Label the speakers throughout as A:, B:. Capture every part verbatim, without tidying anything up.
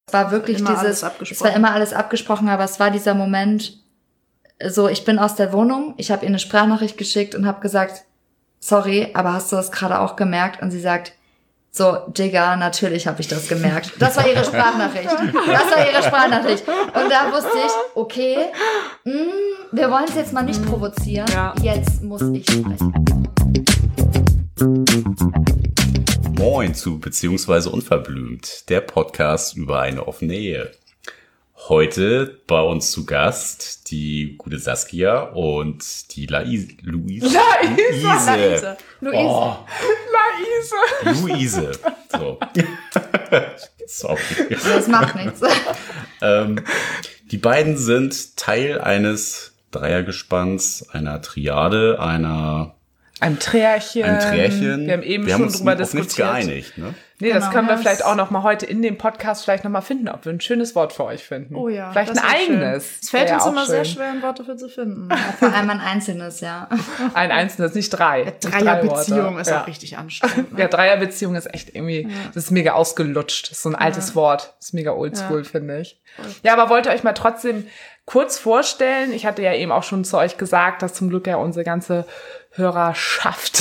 A: Es war wirklich
B: immer
A: dieses, es war immer alles abgesprochen, aber es war dieser Moment, so, ich bin aus der Wohnung, ich habe ihr eine Sprachnachricht geschickt und habe gesagt, sorry, aber hast du das gerade auch gemerkt? Und sie sagt, so, Digga, natürlich habe ich das gemerkt. Das war ihre Sprachnachricht. Das war ihre Sprachnachricht. Und da wusste ich, okay, mh, wir wollen es jetzt mal nicht provozieren.
C: Ja.
A: Jetzt muss ich sprechen.
D: Moin zu Beziehungsweise Unverblümt, der Podcast über eine offene Ehe. Heute bei uns zu Gast die gute Saskia und die Lais- Luise.
B: Luise.
D: Luise. Oh,
C: Luise.
D: Luise. So. Sorry.
A: Das macht nichts.
D: Ähm, die beiden sind Teil eines Dreiergespanns, einer Triade, einer
C: Ein Trärchen.
D: Ein Trärchen.
C: Wir haben eben
D: wir
C: schon
D: haben uns
C: drüber
D: auf
C: diskutiert.
D: nichts geeinigt, ne?
C: Nee, das
A: Genau,
C: können wir
A: das-
C: vielleicht auch noch mal heute in dem Podcast vielleicht noch mal finden, ob wir ein schönes Wort für euch finden.
B: Oh ja.
C: Vielleicht
B: das
C: ein
B: wär schön.
C: eigenes.
B: Es fällt
C: Wär
B: uns
C: auch
B: immer sehr
C: schön.
B: schwer, ein Wort dafür zu finden.
A: Vor allem ein einzelnes, ja.
C: Ein einzelnes, nicht drei. Nicht drei
B: Dreierbeziehung
C: Worte.
B: ist
C: ja.
B: auch richtig anstrengend. Ne?
C: Ja, Dreierbeziehung ist echt irgendwie, das ist mega ausgelutscht. Das ist so ein altes Wort. Das ist mega oldschool,
B: Ja.
C: finde ich. Ja, aber wollt ihr euch mal trotzdem kurz vorstellen? Ich hatte ja eben auch schon zu euch gesagt, dass zum Glück ja unsere ganze Hörerschaft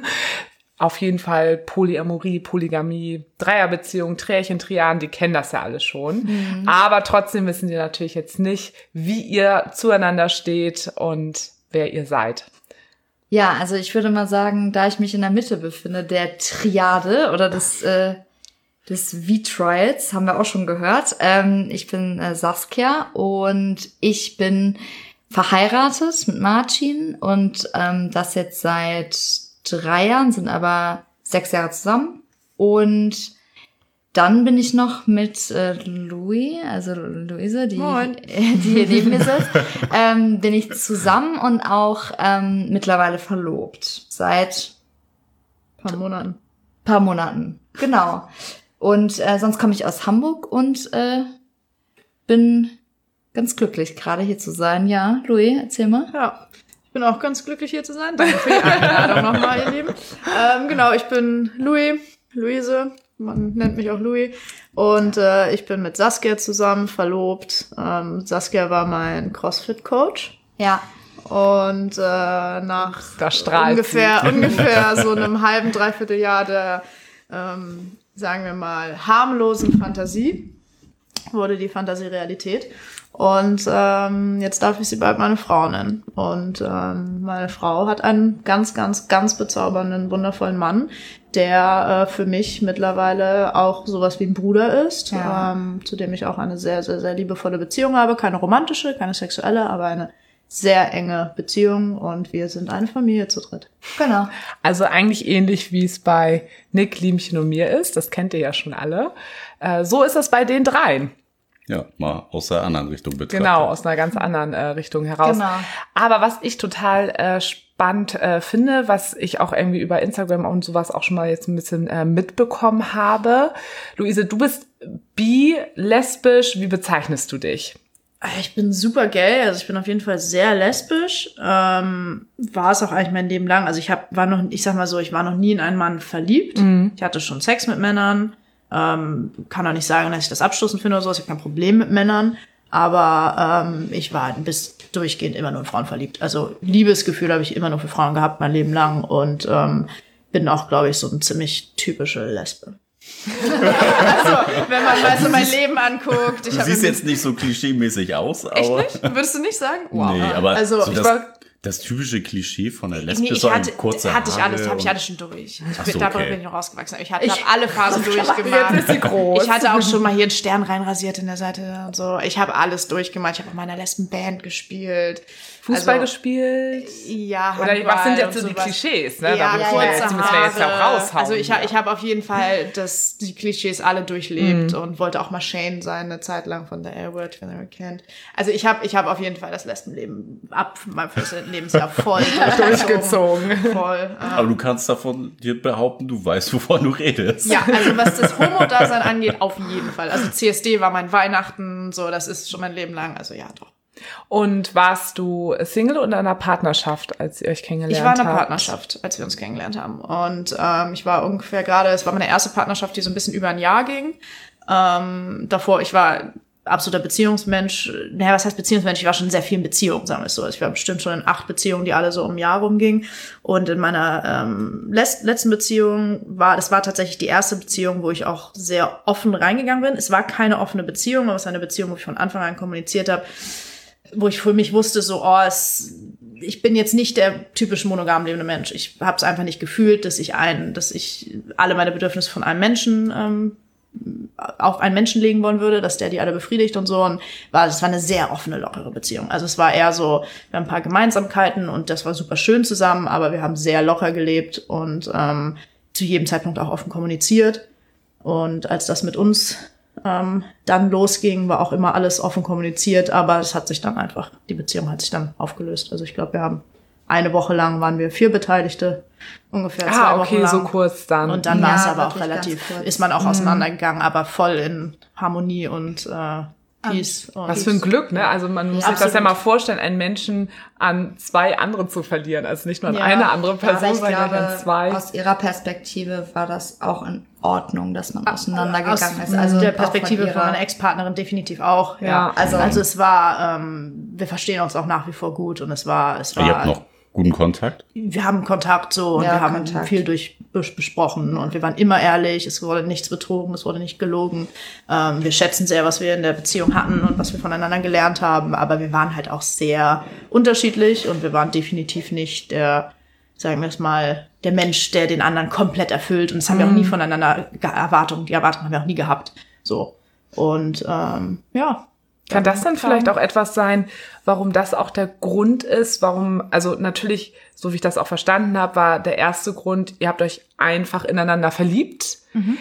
C: auf jeden Fall Polyamorie, Polygamie, Dreierbeziehung, Trärchen, Triaden, die kennen das ja alle schon.
B: Mhm.
C: Aber trotzdem wissen die natürlich jetzt nicht, wie ihr zueinander steht und wer ihr seid.
A: Ja, also ich würde mal sagen, da ich mich in der Mitte befinde, der Triade oder des, äh, des V-Trials, haben wir auch schon gehört. Ähm, ich bin äh, Saskia und ich bin verheiratet mit Marcin und ähm, das jetzt seit drei Jahren, sind aber sechs Jahre zusammen. Und dann bin ich noch mit äh, Louis, also Luise, die,
B: Moin.
A: die hier neben mir sitzt, ähm, bin ich zusammen und auch ähm, mittlerweile verlobt. Seit
B: Ein paar Monaten.
A: paar Monaten. Genau. Und äh, sonst komme ich aus Hamburg und äh, bin ganz glücklich, gerade hier zu sein. Ja, Louis, erzähl mal.
B: Ja, ich bin auch ganz glücklich, hier zu sein. Danke für die Einladung nochmal, ihr Lieben. Ähm, genau, ich bin Louis, Luise, man nennt mich auch Louis. Und äh, ich bin mit Saskia zusammen, verlobt. Ähm, Saskia war mein CrossFit-Coach.
A: Ja.
B: Und äh, nach
C: Da strahlt
B: ungefähr,
C: sie.
B: ungefähr so einem halben, dreiviertel Jahr der, ähm, sagen wir mal, harmlosen Fantasie wurde die Fantasie Realität. Und ähm, jetzt darf ich sie bald meine Frau nennen. Und ähm, meine Frau hat einen ganz, ganz, ganz bezaubernden, wundervollen Mann, der äh, für mich mittlerweile auch sowas wie ein Bruder ist,
A: Ja.
B: ähm, zu dem ich auch eine sehr, sehr, sehr liebevolle Beziehung habe. Keine romantische, keine sexuelle, aber eine sehr enge Beziehung. Und wir sind eine Familie zu dritt.
A: Genau.
C: Also eigentlich ähnlich, wie es bei Nick, Liemchen und mir ist. Das kennt ihr ja schon alle. Äh, so ist es bei den dreien.
D: Ja, mal aus der anderen Richtung betrachtet.
C: Genau, aus einer ganz anderen äh, Richtung heraus.
A: Genau.
C: Aber was ich total äh, spannend äh, finde, was ich auch irgendwie über Instagram und sowas auch schon mal jetzt ein bisschen äh, mitbekommen habe. Luise, du bist bi, lesbisch, wie bezeichnest du dich?
B: Ich bin super gay, also ich bin auf jeden Fall sehr lesbisch. Ähm, war es auch eigentlich mein Leben lang. Also ich hab, war noch, ich sag mal so, ich war noch nie in einen Mann verliebt.
C: Mhm.
B: Ich hatte schon Sex mit Männern. Ähm, kann auch nicht sagen, dass ich das abstoßend finde oder so. Ich habe kein Problem mit Männern. Aber ähm, ich war bis durchgehend immer nur in Frauen verliebt. Also Liebesgefühl habe ich immer nur für Frauen gehabt, mein Leben lang. Und ähm, bin auch, glaube ich, so eine ziemlich typische Lesbe. Also, wenn man mal so mein Leben anguckt. Ich
D: Du
B: hab
D: siehst
B: mir-
D: jetzt nicht so klischeemäßig aus, aber...
B: Echt nicht? Würdest du nicht sagen? Wow.
D: Nee, aber
B: also,
D: so
B: ich
D: das,
B: war,
D: das typische Klischee von der
B: nee,
D: Lesbe,
B: ich
D: so
B: hatte,
D: ein kurzer
B: hatte ich alles,
D: Haare
B: habe ich
D: und-
B: alles schon durch. Ich
D: Ach
B: bin,
D: so,
B: darüber
D: okay.
B: bin ich noch rausgewachsen. Ich habe
A: Ich-
B: hab alle Phasen durchgemacht.
C: Jetzt ist sie groß.
B: Ich hatte auch schon mal hier einen Stern reinrasiert in der Seite und so. Ich habe alles durchgemacht. Ich habe auch mal in einer Lesbenband gespielt.
C: Fußball
B: also,
C: gespielt?
B: Ja,
C: Oder
B: Handball
C: was sind jetzt
B: und
C: so die
B: sowas.
C: Klischees? Ne?
B: Ja,
C: da müssen wir,
B: kurze
C: jetzt, die müssen wir jetzt ja auch
B: Haare.
C: raushauen.
B: Also ich, ha-
C: hier.
B: ich habe auf jeden Fall das, die Klischees alle durchlebt und wollte auch mal Shane sein, eine Zeit lang von der Airword, wenn ihr ihn kennt. Also ich habe ich hab auf jeden Fall das Lesbenleben ab meinem vierzehnten Lebensjahr voll
C: Durchgezogen.
B: Voll. ähm,
D: Aber du kannst davon dir behaupten, du weißt, wovon du redest.
B: Ja, also was das Homo-Dasein angeht, auf jeden Fall. Also C S D war mein Weihnachten, so, das ist schon mein Leben lang, also ja, doch.
C: Und warst du Single oder in einer Partnerschaft, als ihr euch kennengelernt
B: Ich war in einer
C: habt?
B: Partnerschaft, als wir uns kennengelernt haben. Und ähm, ich war ungefähr gerade, es war meine erste Partnerschaft, die so ein bisschen über ein Jahr ging. Ähm, davor, ich war absoluter Beziehungsmensch. Naja, was heißt Beziehungsmensch? Ich war schon sehr viel in Beziehungen, sagen wir es so. Ich war bestimmt schon in acht Beziehungen, die alle so um ein Jahr rumgingen. Und in meiner ähm, letzt, letzten Beziehung war, das war tatsächlich die erste Beziehung, wo ich auch sehr offen reingegangen bin. Es war keine offene Beziehung, aber es war eine Beziehung, wo ich von Anfang an kommuniziert habe, wo ich für mich wusste, so, oh, es, ich bin jetzt nicht der typisch monogam lebende Mensch. Ich habe es einfach nicht gefühlt, dass ich einen, dass ich alle meine Bedürfnisse von einem Menschen ähm, auf einen Menschen legen wollen würde, dass der die alle befriedigt und so. Und war, das war eine sehr offene, lockere Beziehung. Also es war eher so, wir haben ein paar Gemeinsamkeiten und das war super schön zusammen, aber wir haben sehr locker gelebt und ähm, zu jedem Zeitpunkt auch offen kommuniziert. Und als das mit uns ähm, dann losging, war auch immer alles offen kommuniziert, aber es hat sich dann einfach, die Beziehung hat sich dann aufgelöst. Also ich glaube, wir haben eine Woche lang waren wir vier Beteiligte, ungefähr
C: ah,
B: zwei Wochen
C: okay,
B: lang.
C: so kurz dann.
B: Und dann
A: Ja,
B: war es aber auch
A: wirklich
B: relativ,
A: ganz kurz.
B: ist man auch auseinandergegangen, aber voll in Harmonie und äh, Peace. Und
C: Was für ein Glück, ne? Also man muss
B: Ja,
C: sich das ja
B: absolut.
C: mal vorstellen, einen Menschen an zwei andere zu verlieren. Also nicht nur an
B: Ja.
C: eine andere
A: Aber
C: Person,
A: ich
C: sondern
A: glaube,
C: an zwei.
A: aus ihrer Perspektive war das auch in Ordnung, dass man auseinandergegangen
B: Aus
A: ist. Also
B: der
A: auch
B: Perspektive von,
A: ihrer-
B: meiner Ex-Partnerin definitiv auch. Ja,
C: Ja.
B: also,
A: Also-
B: also es war, ähm, wir verstehen uns auch nach wie vor gut und es war, es war.
D: Ihr habt noch guten Kontakt?
B: Wir haben Kontakt so und
A: Ja,
B: wir haben
A: Kontakt.
B: viel durch bes- besprochen und wir waren immer ehrlich, es wurde nichts betrogen, es wurde nicht gelogen. Ähm, wir schätzen sehr, was wir in der Beziehung hatten und was wir voneinander gelernt haben, aber wir waren halt auch sehr unterschiedlich und wir waren definitiv nicht der, sagen wir es mal, der Mensch, der den anderen komplett erfüllt und das haben wir auch nie voneinander ge- Erwartungen, die Erwartungen haben wir auch nie gehabt. So. Und ähm, ja.
C: Kann das dann vielleicht auch etwas sein, warum das auch der Grund ist, warum, also natürlich, so wie ich das auch verstanden habe, war der erste Grund, ihr habt euch einfach ineinander verliebt,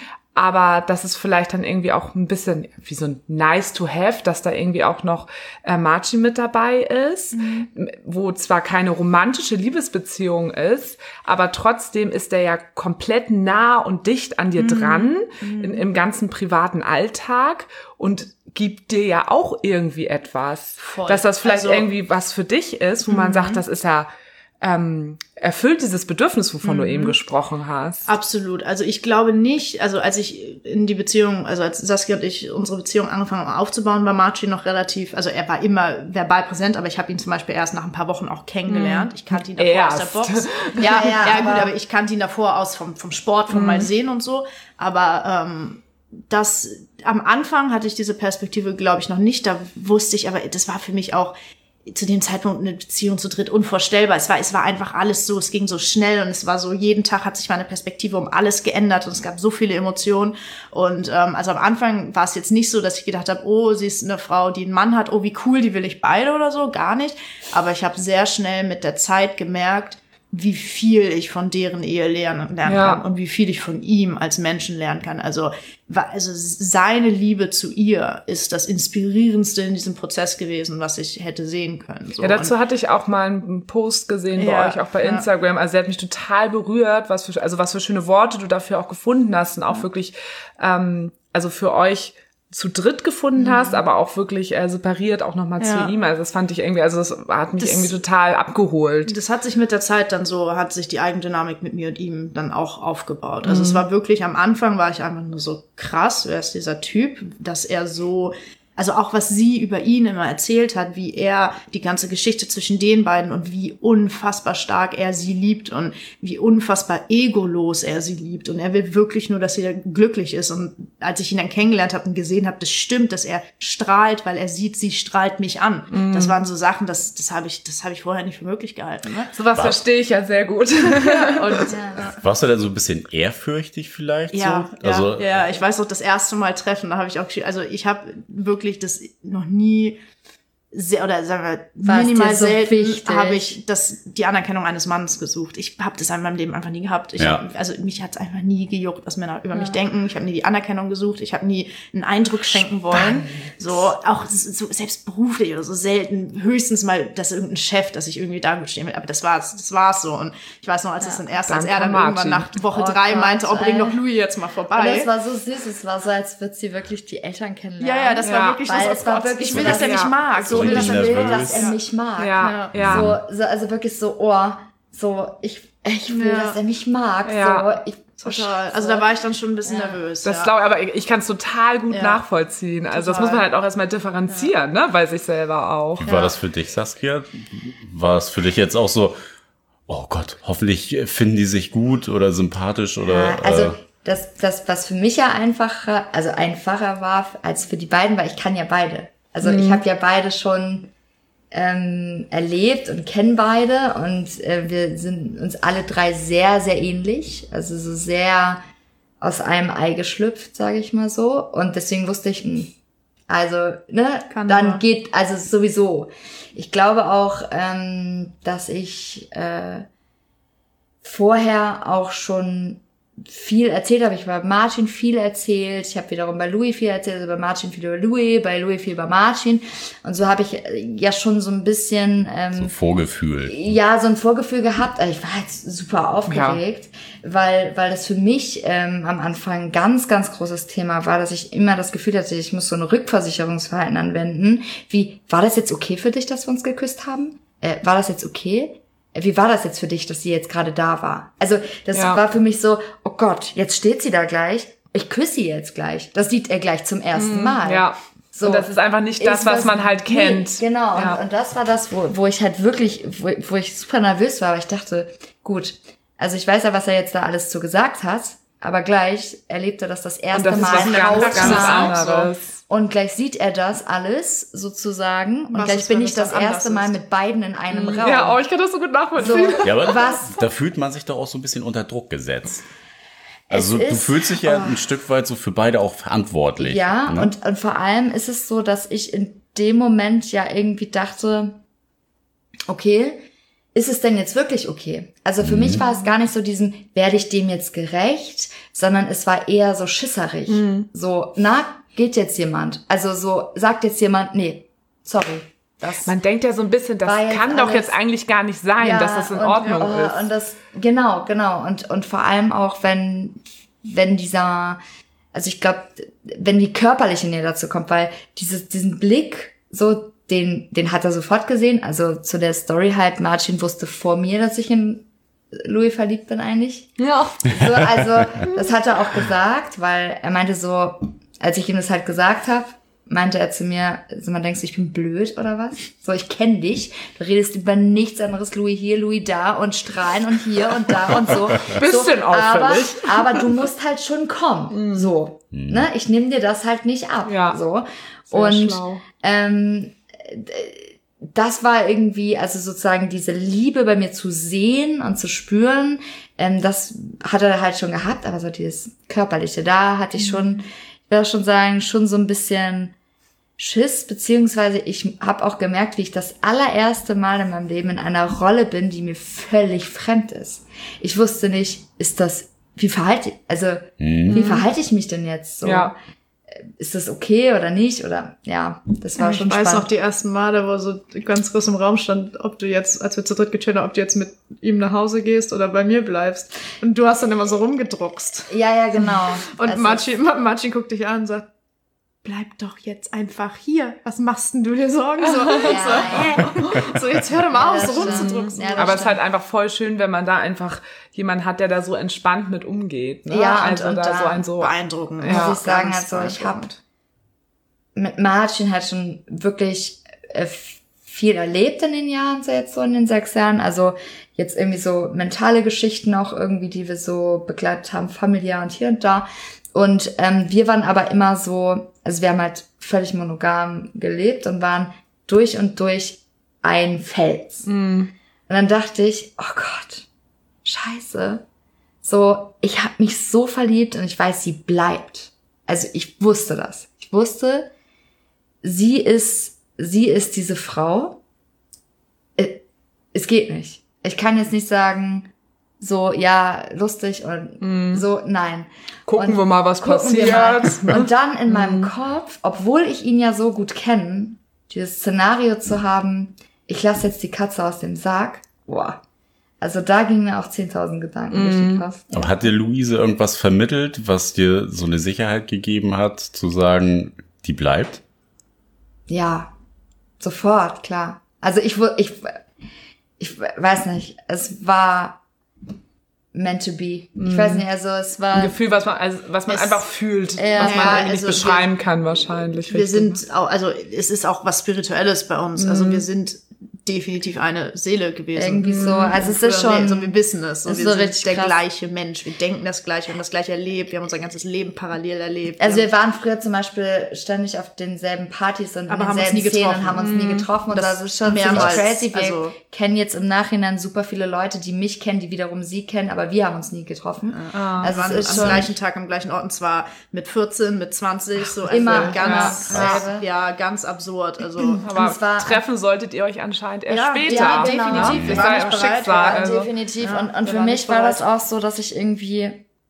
C: aber das ist vielleicht dann irgendwie auch ein bisschen wie so ein nice to have, dass da irgendwie auch noch äh, Marci mit dabei ist, m- wo zwar keine romantische Liebesbeziehung ist, aber trotzdem ist der ja komplett nah und dicht an dir dran in, im ganzen privaten Alltag und gibt dir ja auch irgendwie etwas,
B: Voll.
C: dass das vielleicht
B: Also-
C: irgendwie was für dich ist, wo man sagt, das ist ja ähm, erfüllt dieses Bedürfnis, wovon du eben gesprochen hast.
B: Absolut. Also ich glaube nicht, also als ich in die Beziehung, also als Saskia und ich unsere Beziehung angefangen haben aufzubauen, war Marci noch relativ, also er war immer verbal präsent, aber ich habe ihn zum Beispiel erst nach ein paar Wochen auch kennengelernt. Ich kannte ihn davor
C: Erst.
B: aus der Box. Ja,
A: Ja,
B: ja,
A: ja,
B: gut,
A: aber-
B: aber ich kannte ihn davor aus vom, vom Sport, vom Mal sehen und so. Aber ähm, das am Anfang hatte ich diese Perspektive, glaube ich, noch nicht. Da wusste ich, aber das war für mich auch zu dem Zeitpunkt eine Beziehung zu dritt unvorstellbar. Es war, es war einfach alles so, es ging so schnell und es war so, jeden Tag hat sich meine Perspektive um alles geändert und es gab so viele Emotionen. Und ähm, also am Anfang war es jetzt nicht so, dass ich gedacht habe, oh, sie ist eine Frau, die einen Mann hat, oh, wie cool, die will ich beide oder so, gar nicht. Aber ich habe sehr schnell mit der Zeit gemerkt, wie viel ich von deren Ehe lernen, lernen
C: Ja.
B: kann und wie viel ich von ihm als Menschen lernen kann. Also, wa- also seine Liebe zu ihr ist das Inspirierendste in diesem Prozess gewesen, was ich hätte sehen können. So.
C: Ja, dazu
B: Und
C: hatte ich auch mal einen Post gesehen bei
B: Ja,
C: euch, auch bei
B: ja.
C: Instagram. Also, der hat mich total berührt, was für, also was für schöne Worte du dafür auch gefunden hast und auch wirklich, ähm, also für euch zu dritt gefunden hast, aber auch wirklich äh, separiert auch nochmal
B: Ja.
C: zu ihm. Also das fand ich irgendwie, also das hat mich
B: Das-
C: irgendwie total abgeholt.
B: das hat sich mit der Zeit dann so, hat sich die Eigendynamik mit mir und ihm dann auch aufgebaut. Also es war wirklich, am Anfang war ich einfach nur so krass, wer ist dieser Typ, dass er so, also auch was sie über ihn immer erzählt hat, wie er die ganze Geschichte zwischen den beiden und wie unfassbar stark er sie liebt und wie unfassbar egolos er sie liebt. Und er will wirklich nur, dass sie glücklich ist. Und als ich ihn dann kennengelernt habe und gesehen habe, das stimmt, dass er strahlt, weil er sieht, sie strahlt mich an. Das waren so Sachen, das, das habe ich, das habe ich vorher nicht für möglich gehalten. Ne?
C: Sowas verstehe ich ja sehr gut.
B: Und
D: Warst du denn so ein bisschen ehrfürchtig vielleicht?
B: ja,
D: so? Also,
B: ja, ja, ich weiß noch, das erste Mal treffen, da habe ich auch, gesch- also ich habe wirklich das noch nie sehr, oder sagen wir,
A: War es
B: minimal
A: dir so
B: selten
A: wichtig?
B: habe ich das, die Anerkennung eines Mannes gesucht. Ich habe das in meinem Leben einfach nie gehabt. Ich
D: Ja.
B: hab, also mich hat es einfach nie gejuckt, was Männer über mich denken. Ich habe nie die Anerkennung gesucht. Ich habe nie einen Eindruck schenken wollen. So, auch so, selbst beruflich oder so selten. Höchstens mal, dass irgendein Chef, dass ich irgendwie da gut stehen will. Aber das war's, das war's so. Und ich weiß noch, als es dann erst, als
C: Danke,
B: er dann
C: Martin.
B: irgendwann nach Woche
A: Oh
B: drei
A: Gott,
B: meinte, oh, bring
A: ey.
B: doch Louis jetzt mal
A: Und
B: vorbei.
A: das war so süß, es war so, als würde sie wirklich die Eltern kennenlernen.
B: Ja, ja, das
C: Ja.
B: war wirklich
A: Weil
B: so.
A: es war
B: Gott,
A: wirklich
B: ich will,
A: so,
B: dass er
C: dass-
B: mich mag.
A: so,
B: So will,
A: dass
B: dass
A: er
B: er
A: will,
D: nervös.
A: dass er mich mag.
C: Ja, ja.
A: So, so, also wirklich so, oh, so, ich, ich will,
B: Ja.
A: dass er mich mag.
C: Ja.
A: So, ich,
B: Total. Also da war ich dann schon ein bisschen
A: Ja.
B: nervös.
C: Das
B: ja.
C: glaube ich, aber ich, ich kann es total gut
B: Ja.
C: nachvollziehen. Also das
B: Total.
C: muss man halt auch erstmal differenzieren, ne, bei sich selber auch.
D: Wie war das für dich, Saskia? War es für dich jetzt auch so, oh Gott, hoffentlich finden die sich gut oder sympathisch oder...
A: Ja, also
D: äh,
A: das, das, was für mich ja einfacher, also einfacher war als für die beiden, weil ich kann ja beide. Also ich habe ja beide schon ähm, erlebt und kenne beide und äh, wir sind uns alle drei sehr, sehr ähnlich. Also so sehr aus einem Ei geschlüpft, sage ich mal so. Und deswegen wusste ich, mh, also, ne,
B: Kann
A: dann
B: aber.
A: geht, also sowieso. Ich glaube auch, ähm, dass ich äh, vorher auch schon viel erzählt habe. Ich habe bei Martin viel erzählt. Ich habe wiederum bei Louis viel erzählt, also bei Martin viel über Louis, bei Louis viel über Martin. Und so habe ich ja schon so ein bisschen ähm,
D: so ein Vorgefühl.
A: ja, so ein Vorgefühl gehabt. Ich war jetzt super aufgeregt, ja. weil weil das für mich ähm, am Anfang ein ganz, ganz großes Thema war, dass ich immer das Gefühl hatte, ich muss so ein Rückversicherungsverhalten anwenden. Wie, war das jetzt okay für dich, dass wir uns geküsst haben? Äh, war das jetzt okay? Wie war das jetzt für dich, dass sie jetzt gerade da war? Also das
C: Ja.
A: war für mich so, oh Gott, jetzt steht sie da gleich. Ich küsse sie jetzt gleich. Das sieht er gleich zum ersten Mal.
C: Ja.
A: So.
C: Und das ist einfach nicht das,
A: Ist
C: was man halt kennt.
A: Nee, genau,
C: Ja.
A: und, und das war das, wo, wo ich halt wirklich, wo, wo ich super nervös war, aber ich dachte, gut, also ich weiß ja, was er jetzt da alles zu gesagt hat, aber gleich erlebt er das das erste
C: Und das ist
A: Mal
C: was ganz,
A: hautnah.
C: ganz anderes.
A: Und gleich sieht er das alles sozusagen und
B: Was
A: gleich
B: ist,
A: bin
B: wenn
A: ich
B: es
A: das
B: dann anders
A: erste Mal
B: ist?
A: mit beiden in einem Raum.
C: Ja, oh, ich kann das so gut
A: so,
C: nachvollziehen.
D: Ja, aber
A: was?
D: da fühlt man sich doch auch so ein bisschen unter Druck gesetzt. Also
A: Es
D: du
A: ist-
D: fühlst dich ja ein Stück weit so für beide auch verantwortlich.
A: Ja,
D: ne?
A: und, und vor allem ist es so, dass ich in dem Moment ja irgendwie dachte, okay, ist es denn jetzt wirklich okay? Also für mich war es gar nicht so diesen, werde ich dem jetzt gerecht, sondern es war eher so schisserig. So, na, geht jetzt jemand? Also so, sagt jetzt jemand, nee, sorry. Das
C: Man denkt ja so ein bisschen, das
A: War jetzt
C: kann doch
A: alles-
C: jetzt eigentlich gar nicht sein,
A: Ja,
C: dass das in
A: und,
C: Ordnung
A: oh,
C: ist.
A: Und das, genau, genau. Und, und vor allem auch, wenn, wenn dieser, also ich glaube, wenn die körperliche Nähe dazu kommt, weil dieses, diesen Blick, so, den, den hat er sofort gesehen. Also zu der Story halt, Martin wusste vor mir, dass ich in Louis verliebt bin eigentlich.
C: Ja.
A: So, also, das hat er auch gesagt, weil er meinte so, als ich ihm das halt gesagt habe, meinte er zu mir, also man denkst du, ich bin blöd oder was? So, ich kenne dich, du redest über nichts anderes, Louis hier, Louis da und strahlen und hier und da und so.
C: Bisschen
A: so, aber,
C: auffällig.
A: aber du musst halt schon kommen, so. Ne? Ich nehme dir das halt nicht ab,
C: Ja.
A: so.
C: Sehr
A: Und
C: schlau.
A: ähm, das war irgendwie, also sozusagen diese Liebe bei mir zu sehen und zu spüren, ähm, das hat er halt schon gehabt, aber so dieses Körperliche, da hatte ich schon, ich würde schon sagen, schon so ein bisschen Schiss, beziehungsweise ich habe auch gemerkt, wie ich das allererste Mal in meinem Leben in einer Rolle bin, die mir völlig fremd ist. Ich wusste nicht, ist das, wie verhalte ich, also wie verhalte ich mich denn jetzt so?
C: Ja.
A: Ist das okay oder nicht? Oder ja, das war
B: Ich
A: schon
B: weiß
A: spannend.
B: noch die ersten Male, wo so ganz groß im Raum stand, ob du jetzt, als wir zu dritt gechillt haben, ob du jetzt mit ihm nach Hause gehst oder bei mir bleibst. Und du hast dann immer so rumgedruckst.
A: Ja, ja, genau.
B: Und
A: Also,
B: Martin, Martin guckt dich an und sagt, bleib doch jetzt einfach hier. Was machst denn du dir Sorgen? So,
A: ja,
B: so, so jetzt hör doch mal auf,
A: das
B: so
A: stimmt.
B: rumzudrucksen.
A: Ja, das
C: Aber es ist
A: stimmt.
C: halt einfach voll schön, wenn man da einfach jemanden hat, der da so entspannt mit umgeht. Ne?
A: Ja, und-
C: also
A: und
C: da
A: da
C: so ein so.
B: Beeindruckend.
C: Ja,
A: muss ich sagen,
B: ganz
A: also ich habe
B: beeindruckend.
A: mit Martin halt schon wirklich äh, viel erlebt in den Jahren, so jetzt so in den sechs Jahren. Also jetzt irgendwie so mentale Geschichten auch irgendwie, die wir so begleitet haben, familiär und hier und da. Und ähm, wir waren aber immer so, also wir haben halt völlig monogam gelebt und waren durch und durch ein Fels.
C: Mm.
A: Und dann dachte ich, oh Gott, scheiße. So, ich habe mich so verliebt und ich weiß, sie bleibt. Also ich wusste das. Ich wusste, sie ist, sie ist diese Frau. Äh, Es geht nicht. Ich kann jetzt nicht sagen, so, ja, lustig und so, nein.
C: Gucken
A: Und
C: wir mal, was
A: gucken wir
C: passiert.
A: mal. Und dann in meinem Kopf, obwohl ich ihn ja so gut kenne, dieses Szenario zu haben, ich lasse jetzt die Katze aus dem Sarg, boah. Also da gingen mir auch zehntausend Gedanken durch den Kopf.
D: Aber hat dir Luise irgendwas vermittelt, was dir so eine Sicherheit gegeben hat, zu sagen, die bleibt?
A: Ja, sofort, klar. Also ich, wu- ich, ich weiß nicht, es war meant to be. Ich weiß nicht, also es war...
C: Ein Gefühl, was man, also, was man
B: Es-
C: einfach fühlt,
A: Ja,
C: was man
B: ja,
C: eigentlich
B: also
C: nicht beschreiben kann wahrscheinlich.
B: Wir
C: richtig, ne?
B: sind auch, also es ist auch was Spirituelles bei uns. Also wir sind definitiv eine Seele gewesen.
A: irgendwie so, also es ist
B: Früher, nee,
A: schon...
B: so, wir wissen es. So,
A: ist
B: wir
A: so
B: sind
A: richtig
B: der
A: krass.
B: gleiche Mensch. Wir denken das Gleiche, wir haben das Gleiche erlebt. Wir haben unser ganzes Leben parallel erlebt.
A: Also
B: wir
A: wir waren früher zum Beispiel ständig auf denselben Partys und
B: Aber
A: in
B: haben uns
A: denselben
B: nie
A: Szenen,
B: getroffen.
A: haben uns nie getroffen und
B: Das
A: das ist schon ziemlich
B: mehrmals.
A: crazy. Wir
B: Also-
A: kennen jetzt im Nachhinein super viele Leute, die mich kennen, die wiederum sie kennen, aber wir haben uns nie getroffen. Also
B: waren
A: es ist
B: am
A: schon...
B: gleichen Tag, am gleichen Ort, und zwar mit vierzehn, mit zwanzig, so
A: Immer,
B: also ganz,
A: ja.
B: ja. ja, ganz absurd. Also
C: Aber
A: es war-
C: treffen solltet ihr euch anscheinend erst
B: Ja,
C: später.
A: ja, genau.
B: definitiv.
C: Das
B: Wir
C: war
B: waren
C: ja
B: nicht
C: auch
B: bereit,
C: Schicksal.
B: ja,
C: Also.
A: Definitiv.
B: Ja,
A: und und
B: wir
A: für
B: waren
A: mich
B: nicht
A: war das
B: bereit.
A: auch so, dass ich irgendwie,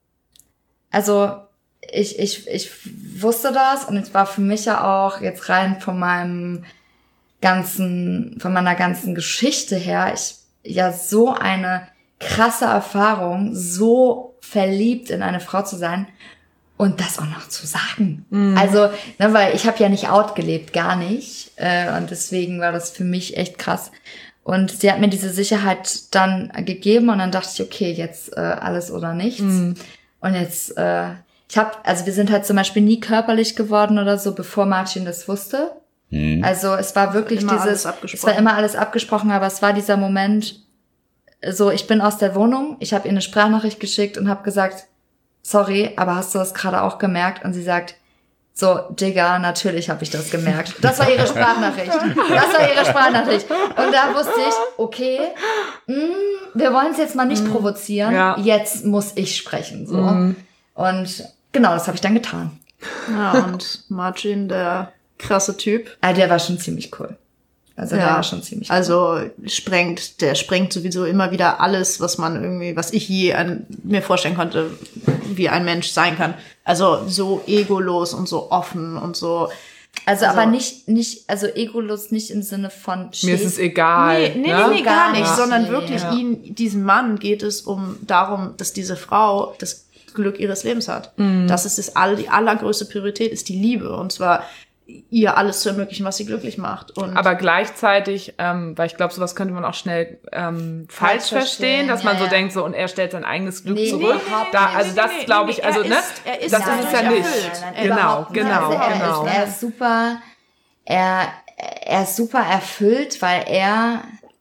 A: also ich ich ich wusste das und es war für mich ja auch jetzt rein von meinem ganzen, von meiner ganzen Geschichte her, ich ja so eine krasse Erfahrung, so verliebt in eine Frau zu sein. Und das auch noch zu sagen. Also, ne, weil ich habe ja nicht out gelebt, gar nicht. Äh, und deswegen war das für mich echt krass. Und sie hat mir diese Sicherheit dann gegeben und dann dachte ich, okay, jetzt äh, alles oder nichts. Und jetzt, äh, ich habe, also wir sind halt zum Beispiel nie körperlich geworden oder so, bevor Martin das wusste.
D: Mhm.
A: Also es war wirklich
B: Immer alles
A: dieses, es
B: abgesprochen.
A: war immer alles abgesprochen, aber es war dieser Moment, so ich bin aus der Wohnung, ich habe ihr eine Sprachnachricht geschickt und habe gesagt, sorry, aber hast du das gerade auch gemerkt? Und sie sagt, so, Digga, natürlich habe ich das gemerkt. Das war ihre Sprachnachricht. Das war ihre Sprachnachricht. Und da wusste ich, okay, mh, wir wollen es jetzt mal nicht provozieren.
C: Ja.
A: Jetzt muss ich sprechen. So. Und genau, das habe ich dann getan.
B: ja, und Martin, der krasse Typ.
A: Ah, der war schon ziemlich cool. Also der war schon ziemlich cool.
B: Also sprengt, der sprengt sowieso immer wieder alles, was man irgendwie, was ich je an, mir vorstellen konnte, wie ein Mensch sein kann. Also so egolos und so offen und so.
A: Also,
B: Also-
A: aber nicht, nicht, also egolos nicht im Sinne von
C: Mir ist es
A: Schiss.
C: egal.
B: Nee, nee,
C: ne?
B: nee, nee, gar nicht,
A: Ja.
B: sondern
A: Nee,
B: wirklich
A: ja.
B: ihn, diesem Mann geht es um darum, dass diese Frau das Glück ihres Lebens hat. Das ist das all, die allergrößte Priorität, ist die Liebe. Und zwar ihr alles zu ermöglichen, was sie glücklich macht. Und
C: Aber gleichzeitig, ähm, weil ich glaube, sowas könnte man auch schnell ähm, falsch
A: Falsch
C: verstehen,
A: verstehen,
C: dass man
A: ja,
C: so
A: ja.
C: denkt, so und er stellt sein eigenes Glück
A: Nee,
C: zurück.
A: nee, überhaupt
C: da,
A: nicht.
C: also das
B: Nee, nee,
C: glaube
B: nee,
C: ich, also
B: er
C: ne,
B: ist- er ist
C: das ist es
B: dadurch
C: ja nicht.
B: erfüllt.
A: Nein, nein,
C: Genau,
A: überhaupt nicht.
C: genau,
A: Also er,
C: genau.
A: Ist, er ist super, er, er ist super erfüllt, weil er,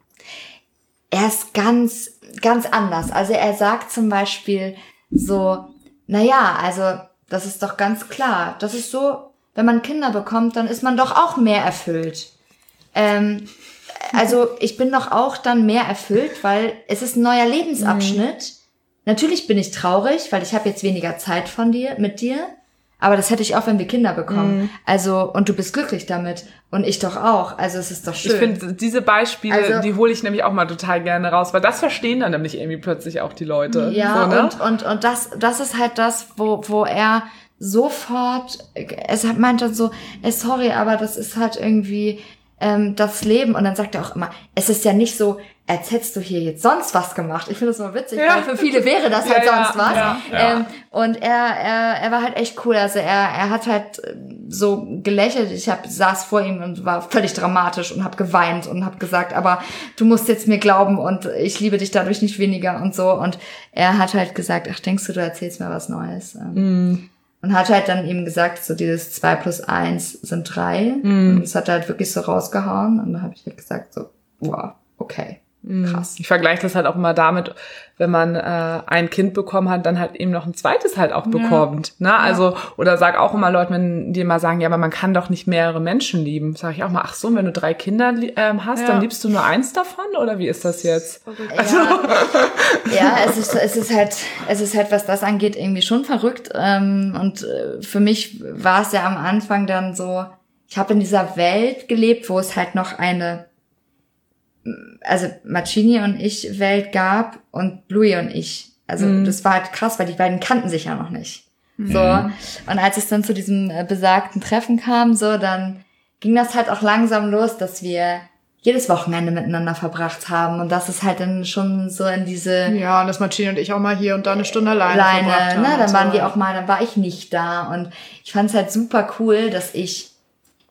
A: er ist ganz, ganz anders. Also er sagt zum Beispiel so, naja, also das ist doch ganz klar. Das ist so, wenn man Kinder bekommt, dann ist man doch auch mehr erfüllt. Ähm, also ich bin doch auch dann mehr erfüllt, weil es ist ein neuer Lebensabschnitt. Natürlich bin ich traurig, weil ich habe jetzt weniger Zeit von dir, mit dir. Aber das hätte ich auch, wenn wir Kinder bekommen. Also, und du bist glücklich damit. Und ich doch auch. Also es ist doch schön.
C: Ich finde, diese Beispiele,
A: Also-
C: die hole ich nämlich auch mal total gerne raus, weil das verstehen dann nämlich irgendwie plötzlich auch die Leute.
A: Ja,
C: so, ne?
A: und, und, und das, das ist halt das, wo, wo er sofort, es hat, meinte so, ey, sorry, aber das ist halt irgendwie ähm, das Leben. Und dann sagt er auch immer, es ist ja nicht so, als hättest du hier jetzt sonst was gemacht. Ich finde das mal witzig,
C: Ja.
A: weil für viele wäre das halt
C: Ja, ja,
A: sonst was.
C: ja.
D: Ja.
A: Ähm, und er, er, er war halt echt cool. Also er, er hat halt so gelächelt. Ich hab, saß vor ihm und war völlig dramatisch und habe geweint und habe gesagt, aber du musst jetzt mir glauben und ich liebe dich dadurch nicht weniger und so. Und er hat halt gesagt, ach, denkst du, du erzählst mir was Neues? Ähm, Und hat halt dann eben gesagt, so dieses zwei plus eins sind drei. Und das hat er halt wirklich so rausgehauen. Und dann habe ich halt gesagt so, wow, okay, krass.
C: Ich vergleiche das halt auch immer damit, wenn man äh, ein Kind bekommen hat, dann halt eben noch ein zweites halt auch bekommt. Ne? Also, oder sag auch immer Leuten, wenn die mal sagen, ja, aber man kann doch nicht mehrere Menschen lieben. Sag ich auch mal, ach so, wenn du drei Kinder ähm, hast,
B: Ja.
C: dann liebst du nur eins davon? Oder wie ist das jetzt?
A: Ja, ja, es ist, es ist halt, es ist halt, was das angeht, irgendwie schon verrückt. Ähm, und äh, für mich war es ja am Anfang dann so, ich habe in dieser Welt gelebt, wo es halt noch eine, also Marcini und ich Welt gab und Louis und ich. Also das war halt krass, weil die beiden kannten sich ja noch nicht. So. Und als es dann zu diesem äh, besagten Treffen kam, so, dann ging das halt auch langsam los, dass wir jedes Wochenende miteinander verbracht haben. Und das ist halt dann schon so in diese
B: ja, und dass Marcin und ich auch mal hier und da eine Stunde alleine,
A: Leine,
B: verbracht haben.
A: ne?
B: und
A: Dann
B: so.
A: waren wir auch mal, dann war ich nicht da. Und ich fand es halt super cool, dass ich,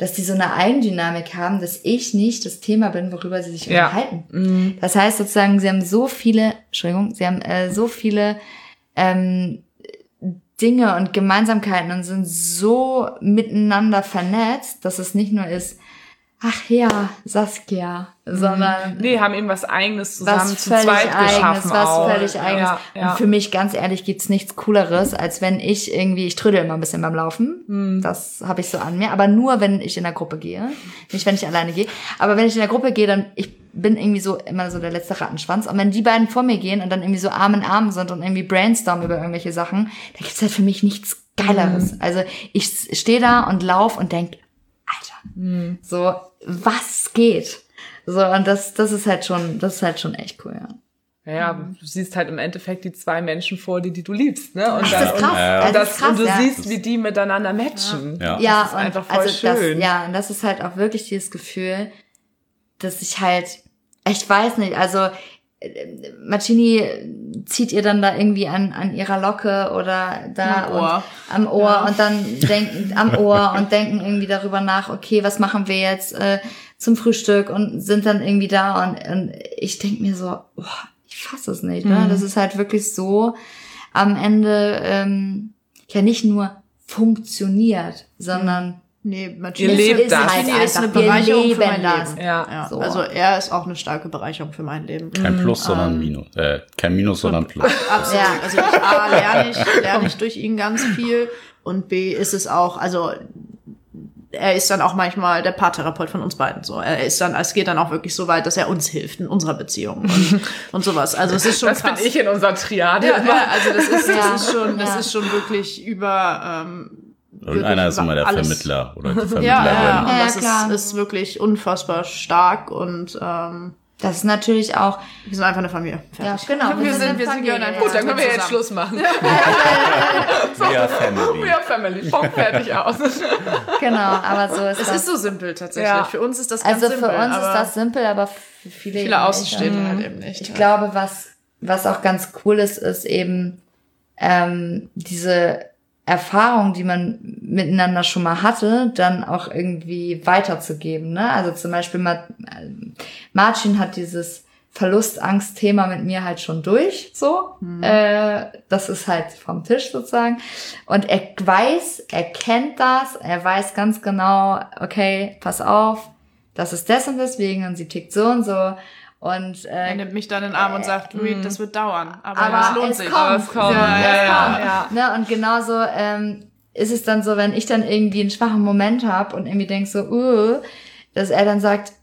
A: dass die so eine Eigendynamik haben, dass ich nicht das Thema bin, worüber sie sich
C: Ja.
A: unterhalten.
C: Mhm.
A: Das heißt sozusagen, sie haben so viele, Entschuldigung, sie haben äh, so viele ähm, Dinge und Gemeinsamkeiten und sind so miteinander vernetzt, dass es nicht nur ist, ach ja, Saskia, sondern
C: Nee, haben eben was Eigenes zusammen
A: was
C: zu
A: völlig
C: zweit
A: eigenes,
C: geschaffen
A: was
C: auch.
A: völlig eigenes.
C: Ja, ja.
A: Und für mich, ganz ehrlich, gibt's nichts Cooleres, als wenn ich irgendwie, ich trödel immer ein bisschen beim Laufen.
C: Hm.
A: Das habe ich so an mir. Aber nur, wenn ich in der Gruppe gehe. Nicht, wenn ich alleine gehe. Aber wenn ich in der Gruppe gehe, dann, ich bin irgendwie so, immer so der letzte Rattenschwanz. Und wenn die beiden vor mir gehen und dann irgendwie so Arm in Arm sind und irgendwie brainstormen über irgendwelche Sachen, da gibt's halt für mich nichts Geileres.
C: Hm.
A: Also, ich stehe da und lauf und denk, Alter,
C: Hm.
A: so, was geht? So, und das, das ist halt schon, das ist halt schon echt cool, ja.
C: Ja, du siehst halt im Endeffekt die zwei Menschen vor dir, die du liebst, ne? Und
A: Das
C: dann,
A: ist krass.
C: und,
A: Ja.
C: und,
A: Das
C: das,
A: ist krass,
C: und du
A: ja.
C: siehst, wie die miteinander matchen.
D: Ja.
A: Ja,
C: Das ist
A: und
C: einfach voll
A: also
C: schön.
A: Das, ja, und das ist halt auch wirklich dieses Gefühl, dass ich halt, ich weiß nicht, also äh, Marcini zieht ihr dann da irgendwie an an ihrer Locke oder da
B: Am Ohr.
A: Und, am Ohr
B: Ja.
A: und dann denken am Ohr und denken irgendwie darüber nach, okay, was machen wir jetzt äh, zum Frühstück und sind dann irgendwie da und, und ich denk mir so, boah, ich fasse es nicht, ne?
C: Mhm.
A: Das ist halt wirklich so am Ende ähm, ja nicht nur funktioniert, sondern
B: Nee,
C: Ihr
B: Marcini
C: lebt
B: ist,
C: das.
B: Marcini ist eine
A: einfach. Wir
B: Bereicherung für mein
A: leben das.
B: Leben.
C: Ja.
B: Ja.
A: So.
B: Also er ist auch eine starke Bereicherung für mein Leben.
D: Kein Plus,
A: ähm,
D: sondern Minus. Äh, kein Minus, sondern Plus.
B: Absolut.
A: Ja.
B: Also ich, A, lerne ich, lerne ich durch ihn ganz viel und B, ist es auch, also er ist dann auch manchmal der Paartherapeut von uns beiden. So, er ist dann, es geht dann auch wirklich so weit, dass er uns hilft in unserer Beziehung und, und sowas. Also es ist schon
C: Das bin
B: krass.
C: ich in unserer Triade.
B: Ja, ja, also das ist,
A: Ja.
B: das ist schon, das
A: Ja.
B: ist schon wirklich über. Ähm,
D: Irgendeiner ist
B: wirklich
D: immer der
B: alles.
D: Vermittler oder die
B: Ja,
D: Vermittlerin.
B: ja, und
A: Ja,
B: das
A: klar.
B: ist, ist wirklich unfassbar stark und ähm,
A: das ist natürlich auch,
B: wir sind einfach eine Familie.
A: ja,
B: Fertig.
A: genau.
B: Wir sind-
A: eine
B: wir sind
A: Familie,
B: gerne ein
A: ja.
C: Gut, dann können wir jetzt
B: zusammen.
C: Schluss machen.
D: We are family.
C: We are family. Punkt, fertig aus.
A: Genau, aber so ist
B: Es
A: das.
B: ist so simpel tatsächlich.
C: Ja.
B: Für uns ist das ganz
A: Also für
B: simpel.
A: uns ist
B: aber
A: das simpel, aber für viele,
B: viele
A: eben
B: Außenstehende
A: nicht.
B: halt eben nicht.
A: Ich
B: ja.
A: glaube, was, was auch ganz cool ist, ist eben ähm, diese Erfahrung, die man miteinander schon mal hatte, dann auch irgendwie weiterzugeben. Ne? Also zum Beispiel Ma- Marcin hat dieses Verlustangst-Thema mit mir halt schon durch, so. Äh, das ist halt vom Tisch sozusagen. Und er weiß, er kennt das, er weiß ganz genau, okay, pass auf, das ist das und deswegen und sie tickt so und so. Und
B: Er
A: äh,
B: nimmt mich dann in den Arm und sagt, Reed, das wird dauern. Aber,
A: aber
B: es lohnt
A: es
B: sich.
A: kommt.
C: Aber es kommt.
B: Ja, ja,
A: es
B: ja.
A: kommt.
C: ja.
A: Ne? Und genauso ähm, ist es dann so, wenn ich dann irgendwie einen schwachen Moment habe und irgendwie denk so, uh, dass er dann sagt,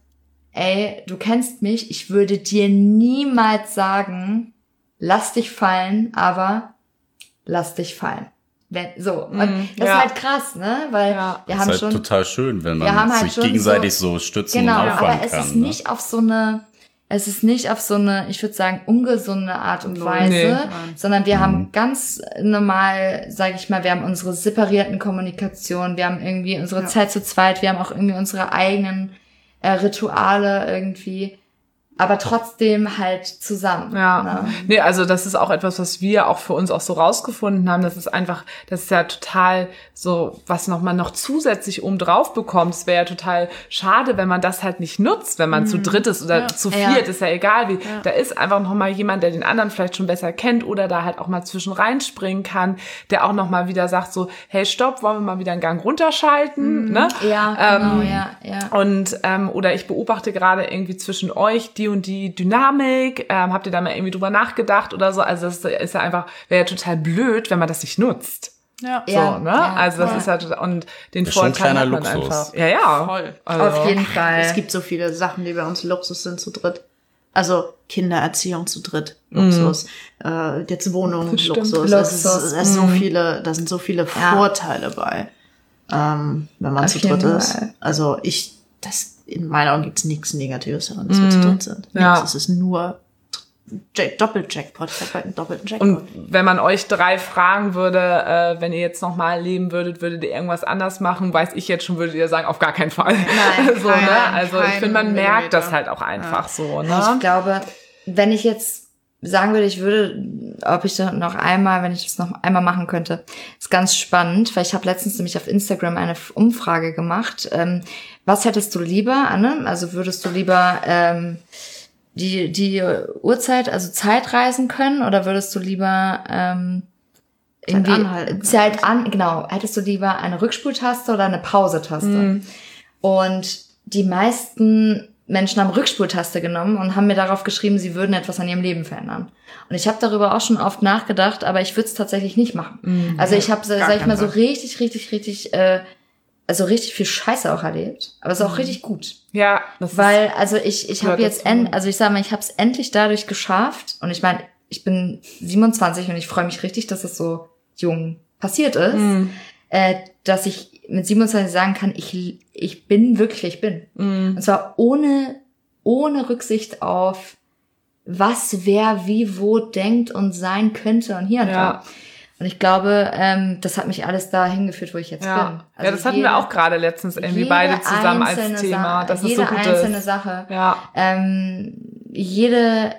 A: ey, du kennst mich, ich würde dir niemals sagen, lass dich fallen, aber lass dich fallen. Wenn, so. Und
C: Mm,
A: das
C: ja.
A: ist halt krass, ne? Weil
C: Ja.
A: wir
D: Das
A: haben
D: ist halt
A: schon.
D: total schön, wenn
A: wir
D: man
A: haben halt
D: sich
A: schon
D: gegenseitig
A: so-
D: so, stützen
A: Genau,
D: und auffangen
A: aber es
D: kann.
A: ist
D: ne?
A: nicht auf so eine, es ist nicht auf so eine, ich würde sagen, ungesunde Art und
B: Nee,
A: Weise,
B: nein.
A: sondern wir haben ganz normal, sage ich mal, wir haben unsere separierten Kommunikation, wir haben irgendwie unsere
B: Ja.
A: Zeit zu zweit, wir haben auch irgendwie unsere eigenen äh, Rituale irgendwie, aber trotzdem halt zusammen.
C: Ja,
A: Ne?
C: nee, also das ist auch etwas, was wir auch für uns auch so rausgefunden haben. Das ist einfach, das ist ja total so, was noch man noch zusätzlich oben drauf bekommt. Es wäre ja total schade, wenn man das halt nicht nutzt, wenn man zu dritt ist oder
B: Ja.
C: zu
A: Ja.
C: viert, ist ja egal wie. Da ist einfach noch mal jemand, der den anderen vielleicht schon besser kennt oder da halt auch mal zwischen reinspringen kann, der auch noch mal wieder sagt so, hey, stopp, wollen wir mal wieder einen Gang runterschalten, ne?
A: Ja, genau,
C: Ähm,
A: ja, ja.
C: Und ähm, oder ich beobachte gerade irgendwie zwischen euch die und die Dynamik. Ähm, habt ihr da mal irgendwie drüber nachgedacht oder so? Also das ist ja einfach, wäre ja total blöd, wenn man das nicht nutzt.
B: Ja.
C: So,
A: Ja,
C: ne?
A: ja,
C: also das
A: voll.
C: ist ja total, und den
D: ist schon ein
C: Vorteil
D: kleiner
C: hat man
D: Luxus.
C: einfach. Ja, ja.
B: Voll.
C: Also,
A: Auf jeden Fall.
B: Es gibt so viele Sachen, die bei uns Luxus sind zu dritt. Also Kindererziehung zu dritt, Luxus. Äh, jetzt Wohnung,
C: Stimmt.
B: Luxus. Es ist,
A: Luxus.
B: es ist so viele, da sind so viele
A: Ja.
B: Vorteile bei, ähm, wenn man
A: Auf
B: zu dritt
A: jeden
B: ist.
A: Fall.
B: Also ich, das in meinen Augen gibt's nichts Negatives daran, dass wir zu dritt sind.
C: Ja.
B: Nix. Es ist nur Jack, Doppel-Jackpot. Ich hab bald einen doppelten Jackpot.
C: Und wenn man euch drei fragen würde, äh, wenn ihr jetzt nochmal leben würdet, würdet ihr irgendwas anders machen? Weiß ich jetzt schon, würdet ihr sagen, auf gar keinen Fall.
A: Nein,
C: so,
B: keinen-
C: ne? Also ich
B: keinen
C: finde, man merkt
B: Millimeter.
C: das halt auch einfach so, ne?
A: Ich glaube, wenn ich jetzt sagen würde, ich würde, ob ich da noch einmal, wenn ich das noch einmal machen könnte, ist ganz spannend, weil ich habe letztens nämlich auf Instagram eine Umfrage gemacht. Ähm, was hättest du lieber, Anne? Also würdest du lieber ähm, die die Uhrzeit, also Zeit reisen können, oder würdest du lieber ähm, irgendwie
B: Zeit anhalten
A: Zeit an, genau, hättest du lieber eine Rückspultaste oder eine Pausetaste?
C: Mhm.
A: Und die meisten Menschen haben Rückspultaste genommen und haben mir darauf geschrieben, sie würden etwas an ihrem Leben verändern. Und ich habe darüber auch schon oft nachgedacht, aber ich würde es tatsächlich nicht machen.
C: Mhm.
A: Also ich habe, sag ich mal, so
B: Fall.
A: richtig, richtig, richtig, äh, also richtig viel Scheiße auch erlebt, aber es ist auch richtig gut.
C: Ja, das
A: Weil, also ich, ich habe
C: gehört
A: jetzt,
C: dazu.
A: end, also ich sage mal, ich habe es endlich dadurch geschafft. Und ich meine, ich bin siebenundzwanzig und ich freue mich richtig, dass es so jung passiert ist,
C: Mhm.
A: äh, dass ich mit siebenundzwanzig sagen kann, ich, ich bin wirklich, wer ich bin.
C: Mhm.
A: Und zwar ohne, ohne Rücksicht auf, was wer wie wo denkt und sein könnte und hier und
C: Ja.
A: da. Und ich glaube, ähm, das hat mich alles dahin geführt, wo ich jetzt
C: Ja.
A: bin.
C: ja, das hatten wir auch gerade letztens irgendwie beide zusammen als
A: einzelne
C: Thema.
A: Sache,
C: Das ist
A: jede
C: so gut
A: einzelne
C: ist.
A: Sache.
C: Ja.
A: Ähm, jede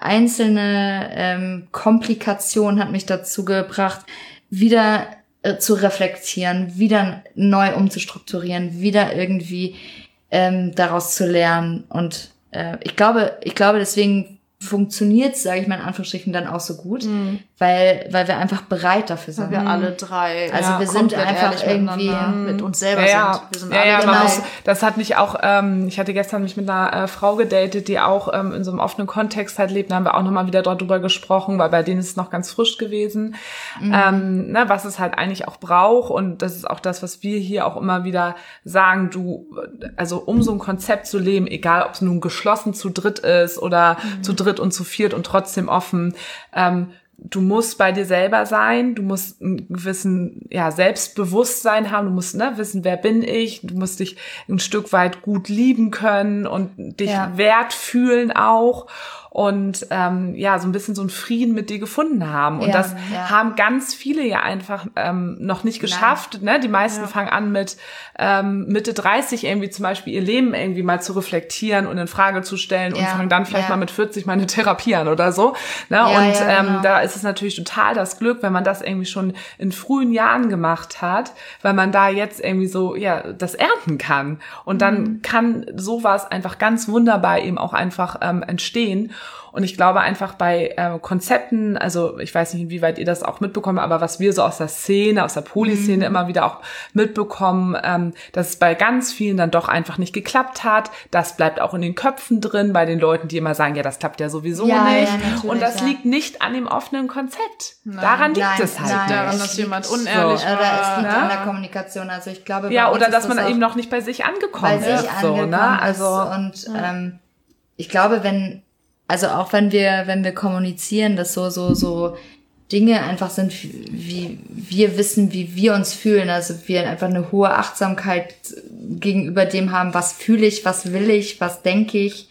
A: einzelne ähm, Komplikation hat mich dazu gebracht, wieder äh, zu reflektieren, wieder neu umzustrukturieren, wieder irgendwie ähm, daraus zu lernen. Und äh, ich glaube, ich glaube, deswegen funktioniert es, sage ich mal in Anführungsstrichen, dann auch so gut,
C: Mhm.
A: weil weil wir einfach bereit dafür sind.
B: Weil wir alle drei
A: Also wir sind
B: komplett
A: einfach
B: ehrlich
A: irgendwie-
B: miteinander, mit uns selber
C: Ja, ja,
B: sind. Wir sind
C: ja,
B: alle
C: ja, man
A: genau.
C: muss, das hat mich auch, ähm, ich hatte gestern mich mit einer äh, Frau gedatet, die auch ähm, in so einem offenen Kontext halt lebt, da haben wir auch nochmal wieder drüber gesprochen, weil bei denen ist es noch ganz frisch gewesen,
A: Mhm.
C: ähm, ne, was es halt eigentlich auch braucht, und das ist auch das, was wir hier auch immer wieder sagen, du, also um so ein Konzept zu leben, egal ob es nun geschlossen zu dritt ist oder
A: Mhm.
C: zu dritt und zu viert und trotzdem offen, ähm, du musst bei dir selber sein, du musst einen gewissen, ja, Selbstbewusstsein haben, du musst, ne, wissen, wer bin ich, du musst dich ein Stück weit gut lieben können und dich
A: Ja.
C: wert fühlen auch. Und ähm, ja, so ein bisschen so einen Frieden mit dir gefunden haben. Und
A: Ja,
C: das
A: ja.
C: haben ganz viele ja einfach ähm, noch nicht geschafft. Ne? Die meisten fangen an mit ähm, Mitte dreißig irgendwie zum Beispiel ihr Leben irgendwie mal zu reflektieren und in Frage zu stellen und
A: Ja,
C: fangen dann vielleicht
A: ja.
C: mal mit vierzig mal eine Therapie an oder so. Ne?
A: Ja,
C: und
A: ja,
C: ähm,
A: genau.
C: da ist es natürlich total das Glück, wenn man das irgendwie schon in frühen Jahren gemacht hat, weil man da jetzt irgendwie so, ja, das ernten kann. Und dann
A: Mhm.
C: kann sowas einfach ganz wunderbar eben auch einfach ähm, entstehen. Und ich glaube einfach bei äh, Konzepten, also ich weiß nicht, inwieweit ihr das auch mitbekommt, aber was wir so aus der Szene, aus der Polyszene
A: Mhm.
C: immer wieder auch mitbekommen, ähm, dass es bei ganz vielen dann doch einfach nicht geklappt hat. Das bleibt auch in den Köpfen drin, bei den Leuten, die immer sagen, ja, das klappt ja sowieso
A: Ja,
C: nicht.
A: ja, natürlich,
C: Und das
A: ja.
C: liegt nicht an dem offenen Konzept. Daran liegt
A: Nein,
C: es halt
A: nein,
C: nicht.
B: daran,
A: es
B: dass
A: liegt
B: jemand
A: so.
B: unehrlich
A: Oder es liegt
C: Ne?
A: an der Kommunikation. Also ich glaube,
C: Ja,
A: bei uns
C: oder
A: ist
C: dass man
A: das auch
C: eben noch nicht bei sich
A: bei
C: angekommen
A: sich
C: ist. So,
A: angekommen
C: ne? Also
A: ist. Und ähm, ich glaube, wenn, also auch wenn wir, wenn wir kommunizieren, dass so, so, so Dinge einfach sind, wie wir wissen, wie wir uns fühlen. Also wir einfach eine hohe Achtsamkeit gegenüber dem haben, was fühle ich, was will ich, was denke ich,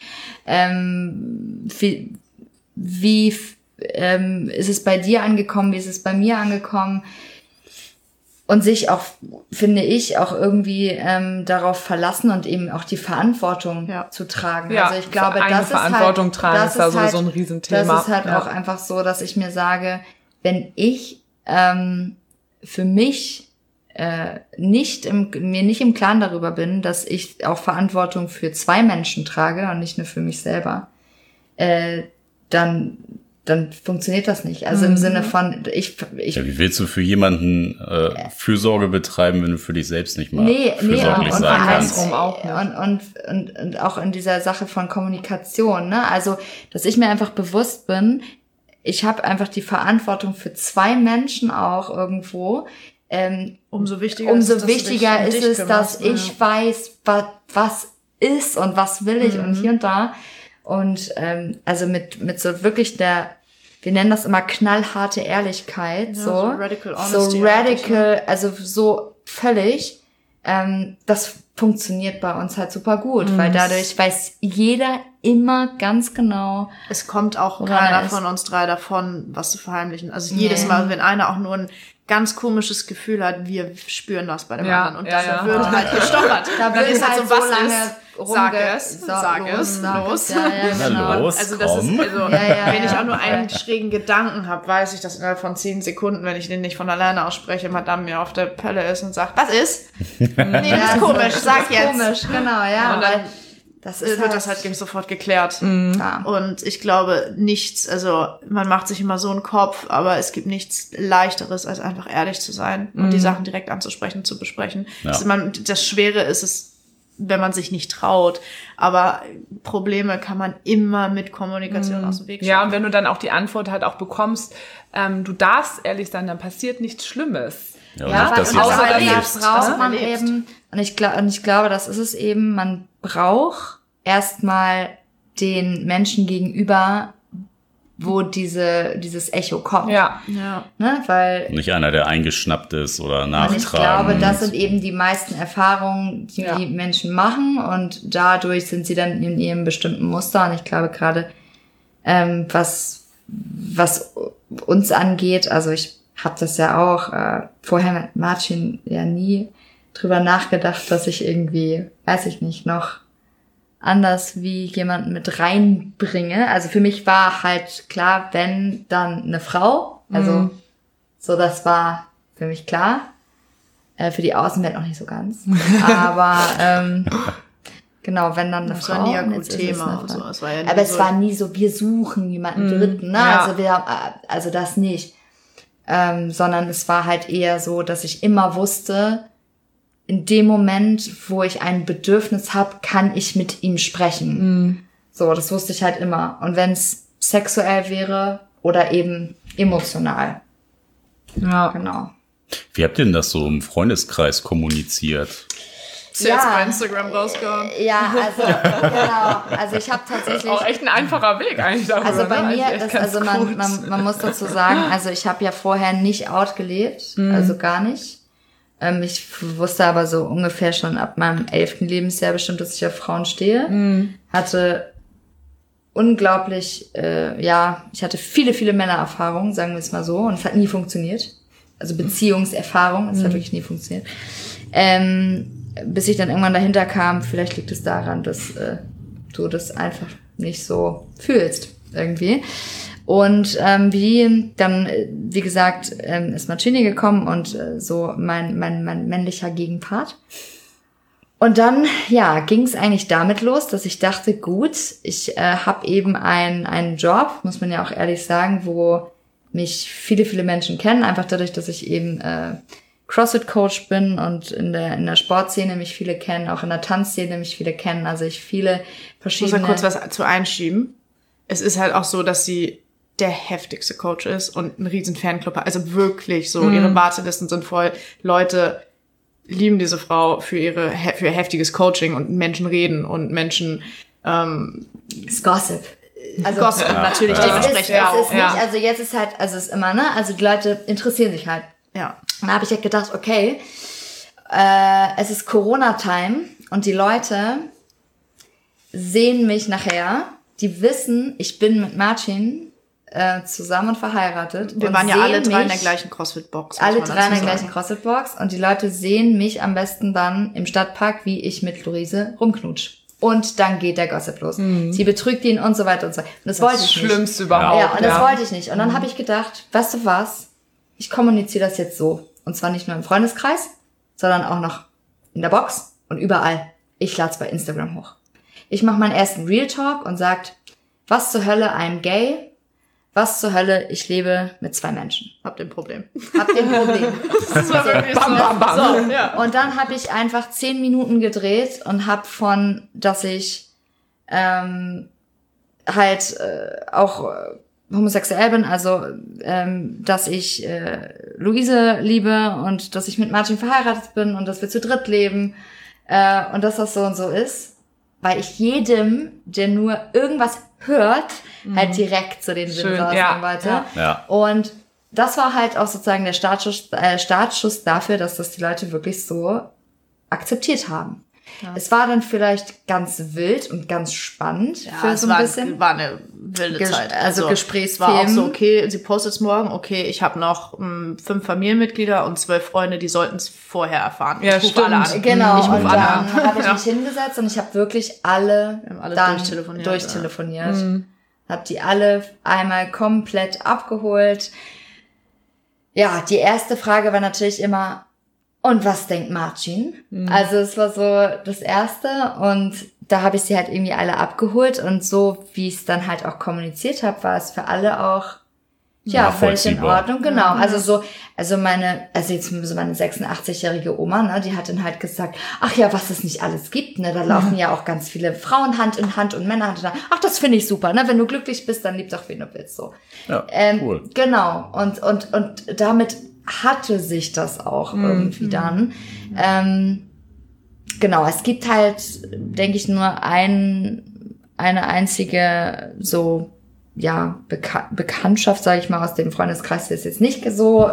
A: ähm, wie, wie ähm, ist es bei dir angekommen, wie ist es bei mir angekommen? Und sich auch, finde ich, auch irgendwie ähm, darauf verlassen und eben auch die Verantwortung
B: Ja.
A: zu tragen.
C: Ja,
A: also ich glaube,
C: eigene
A: das ist
C: Verantwortung
A: halt,
C: tragen
A: das
C: ist da
A: ist
C: sowieso
A: halt,
C: ein Riesenthema.
A: Das ist halt
C: Ja.
A: auch einfach so, dass ich mir sage, wenn ich ähm, für mich äh, nicht im, mir nicht im Klaren darüber bin, dass ich auch Verantwortung für zwei Menschen trage und nicht nur für mich selber, äh, dann dann funktioniert das nicht. Also im Sinne von, ich, ich
D: Ja, wie willst du für jemanden äh, Fürsorge betreiben, wenn du für dich selbst nicht mal
A: nee, nee,
D: fürsorglich
A: und,
D: sein
A: und,
D: kannst?
C: andersrum auch nicht.
A: und, und, und, und auch in dieser Sache von Kommunikation, ne? Also, dass ich mir einfach bewusst bin, ich habe einfach die Verantwortung für zwei Menschen auch irgendwo. Ähm,
B: Umso wichtiger
A: umso
B: ist es, dass du
A: wichtiger
B: dich um
A: ist
B: dich
A: es,
B: kümmerst,
A: dass
B: ne?
A: ich weiß, was, was ist und was will ich
B: Mhm.
A: und hier und da. Und ähm, also mit mit so wirklich der, wir nennen das immer knallharte Ehrlichkeit, so,
B: so radical
A: so
B: honesty eigentlich,
A: radical, also so völlig. Ähm, das funktioniert bei uns halt super gut,
B: Mhm.
A: weil dadurch weiß jeder immer ganz genau.
B: Es kommt auch
A: Woran
B: keiner
A: er ist.
B: von uns drei davon, was zu verheimlichen. Also jedes
A: Nee.
B: Mal, wenn einer auch nur ein ganz komisches Gefühl hat, wir spüren das bei dem
C: Ja,
B: anderen. Und
C: ja,
B: da
C: ja.
B: wird halt gestoppert.
A: Da
B: Dann
A: wird
B: ist
A: halt
B: halt
A: so
B: so, was
A: lange
B: ist, Sag
A: rumge-
B: es,
A: so,
B: sag
A: los,
B: es,
A: sag
B: los.
A: es, ja, ja,
D: Na
A: genau.
D: los,
B: Also das ist,
D: komm.
B: also
A: Ja, ja,
B: wenn ich
A: ja.
B: auch nur einen schrägen Gedanken habe, weiß ich, dass innerhalb von zehn Sekunden, wenn ich den nicht von alleine ausspreche, Madame mir auf der Pelle ist und sagt, was ist? Nee, das
A: Ja,
B: ist komisch,
A: das
B: sag
A: ist
B: jetzt.
A: Komisch, genau, ja.
B: Und dann
A: weil das ist
B: wird das halt eben sofort geklärt.
A: ja.
B: Und ich glaube, nichts, also man macht sich immer so einen Kopf, aber es gibt nichts Leichteres, als einfach ehrlich zu sein und die Sachen direkt anzusprechen, zu besprechen.
D: Ja.
B: Also man, das Schwere ist es, wenn man sich nicht traut. Aber Probleme kann man immer mit Kommunikation aus dem Weg schaffen.
C: Ja, und wenn du dann auch die Antwort halt auch bekommst, ähm, du darfst ehrlich sein, dann passiert nichts Schlimmes.
D: Ja, und
A: Ja,
D: nicht, dass
A: weil
D: du
A: außer
D: das
A: dann
D: erlebst.
A: braucht man
B: erlebst.
A: eben, und ich, glaub, und ich glaube, das ist es eben, man braucht erstmal den Menschen gegenüber, wo diese dieses Echo kommt.
C: Ja.
B: Ja.
A: Ne? Weil
D: Nicht einer, der eingeschnappt ist oder
A: und
D: nachtragen.
A: ich glaube, das sind eben die meisten Erfahrungen, die
C: Ja.
A: die Menschen machen und dadurch sind sie dann in ihrem bestimmten Muster. Und ich glaube gerade, ähm, was was uns angeht, also ich habe das ja auch äh, vorher mit Martin ja nie drüber nachgedacht, dass ich irgendwie, weiß ich nicht, noch anders wie jemanden mit reinbringe. Also für mich war halt klar, wenn, dann eine Frau. Also
C: Mhm.
A: so, das war für mich klar. Äh, für die Außenwelt noch nicht so ganz. Aber ähm, genau, wenn dann eine
B: Das
A: Frau.
B: war nie ein
A: und
B: gutes
A: jetzt ist es
B: Thema.
A: eine
B: und
A: Frau.
B: so. Es war ja nie
A: Aber es
B: so,
A: war nie so, wir suchen jemanden Dritten, ne?
C: ja.
A: Also wir haben, äh, also das nicht. Ähm, sondern es war halt eher so, dass ich immer wusste, in dem Moment, wo ich ein Bedürfnis habe, kann ich mit ihm sprechen. So, das wusste ich halt immer. Und wenn es sexuell wäre oder eben emotional.
C: Ja.
A: Genau.
D: Wie habt ihr denn das so im Freundeskreis kommuniziert?
B: ist jetzt
A: Ja.
B: bei Instagram rausgekommen.
A: Ja, also genau. Also ich habe tatsächlich.
C: Auch echt ein einfacher Weg eigentlich darüber.
A: Also bei
C: ne?
A: mir,
C: Eigentlich echt
A: das,
C: ganz
A: also man,
C: gut.
A: man, man muss dazu sagen, also ich habe ja vorher nicht out gelebt, also gar nicht. Ähm, ich wusste aber so ungefähr schon ab meinem elften Lebensjahr bestimmt, dass ich auf Frauen stehe. Hatte unglaublich, äh, ja, ich hatte viele, viele Männererfahrungen, sagen wir es mal so, und es hat nie funktioniert. Also Beziehungserfahrung, es hat wirklich nie funktioniert. Ähm, bis ich dann irgendwann dahinter kam, vielleicht liegt es daran, dass äh, du das einfach nicht so fühlst irgendwie. Und ähm, wie dann, äh, wie gesagt, ähm, ist Marcini gekommen und äh, so mein, mein, mein männlicher Gegenpart. Und dann, ja, ging es eigentlich damit los, dass ich dachte, gut, ich äh, habe eben einen einen Job, muss man ja auch ehrlich sagen, wo mich viele, viele Menschen kennen, einfach dadurch, dass ich eben äh, CrossFit-Coach bin und in der in der Sportszene mich viele kennen, auch in der Tanzszene mich viele kennen, also ich viele
B: Ich muss
A: verschiedene...
B: da kurz was zu einschieben. Es ist halt auch so, dass sie der heftigste Coach ist und ein riesen Fanclub hat. Also wirklich so, ihre Wartelisten sind voll. Leute lieben diese Frau für ihre für ihr heftiges Coaching und Menschen reden und Menschen ähm,
A: It's Gossip. Also
B: Gossip und natürlich
D: ja.
A: es ist,
B: dementsprechend
A: es
B: auch.
A: ist nicht,
C: ja.
A: also jetzt ist halt, also es ist immer, ne, also die Leute interessieren sich halt.
B: Ja.
A: Und da habe ich halt gedacht, okay, äh, es ist Corona-Time und die Leute sehen mich nachher, die wissen, ich bin mit Martin äh, zusammen und verheiratet.
B: Wir
A: und
B: waren ja
A: sehen
B: alle drei in der
A: mich-
B: gleichen CrossFit-Box. muss
A: Alle
B: man
A: drei in
B: dazu
A: der
B: sagen.
A: gleichen CrossFit-Box und die Leute sehen mich am besten dann im Stadtpark, wie ich mit Luise rumknutsch. Und dann geht der Gossip los. Sie betrügt ihn und so weiter und so weiter. Und das, wollte
C: das
A: ich nicht.
C: Schlimmste überhaupt.
A: Ja, und das wollte ich nicht. Und dann habe ich gedacht, weißt du was? Ich kommuniziere das jetzt so. Und zwar nicht nur im Freundeskreis, sondern auch noch in der Box und überall. Ich lade es bei Instagram hoch. Ich mache meinen ersten Real Talk und sagt, was zur Hölle, I'm gay. Was zur Hölle, ich lebe mit zwei Menschen.
B: Habt ihr ein Problem.
A: Hab den Problem.
B: Das war wirklich
C: Bam, bam, bam.
B: So, ja.
A: Und dann habe ich einfach zehn Minuten gedreht und habe von, dass ich ähm, halt äh, auch äh, homosexuell bin, also ähm, dass ich äh, Luise liebe und dass ich mit Martin verheiratet bin und dass wir zu dritt leben äh, und dass das so und so ist, weil ich jedem, der nur irgendwas hört, halt direkt zu den
C: Schön,
A: Sinn rausnehmen
C: ja,
A: wollte.
C: ja.
D: Ja.
A: Und das war halt auch sozusagen der Startschuss, äh, Startschuss dafür, dass das die Leute wirklich so akzeptiert haben.
B: Ja.
A: Es war dann vielleicht ganz wild und ganz spannend
B: Ja,
A: für
B: es
A: so ein
B: war,
A: bisschen.
B: war eine wilde
A: Ges-
B: Zeit.
A: also
B: Es
A: Gesprächsthemen.
B: war auch so, okay, sie postet es morgen, okay, ich habe noch mh, fünf Familienmitglieder und zwölf Freunde, die sollten es vorher erfahren.
C: Ja,
B: ich rufe alle
C: stimmt.
B: an.
A: Genau,
B: ich
A: und
B: rufe alle
A: dann
B: an.
A: habe ich
B: Ja.
A: mich hingesetzt und ich habe wirklich alle,
B: Wir haben alle
A: dann
B: durchtelefoniert,
A: durchtelefoniert.
B: ja.
C: Mhm.
A: Hab die alle einmal komplett abgeholt. Ja, die erste Frage war natürlich immer, und was denkt Marcin?
B: Mhm.
A: Also es war so das Erste und da habe ich sie halt irgendwie alle abgeholt und so, wie ich es dann halt auch kommuniziert habe, war es für alle auch ja, völlig in
D: Nachvollziehbar.
A: Ordnung, genau. Also so, also meine, also jetzt so meine sechsundachtzig-jährige Oma, ne, die hat dann halt gesagt, ach ja, was es nicht alles gibt, ne, da laufen ja auch ganz viele Frauen Hand in Hand und Männer Hand in Hand. Ach, das finde ich super, ne, wenn du glücklich bist, dann lieb doch, wen du willst, so.
D: Ja,
A: Ähm,
D: cool.
A: Genau, und, und, und damit hatte sich das auch irgendwie dann. Ähm, genau, es gibt halt, denke ich, nur ein, eine einzige so, ja, Beka- Bekanntschaft, sage ich mal, aus dem Freundeskreis, die es jetzt nicht so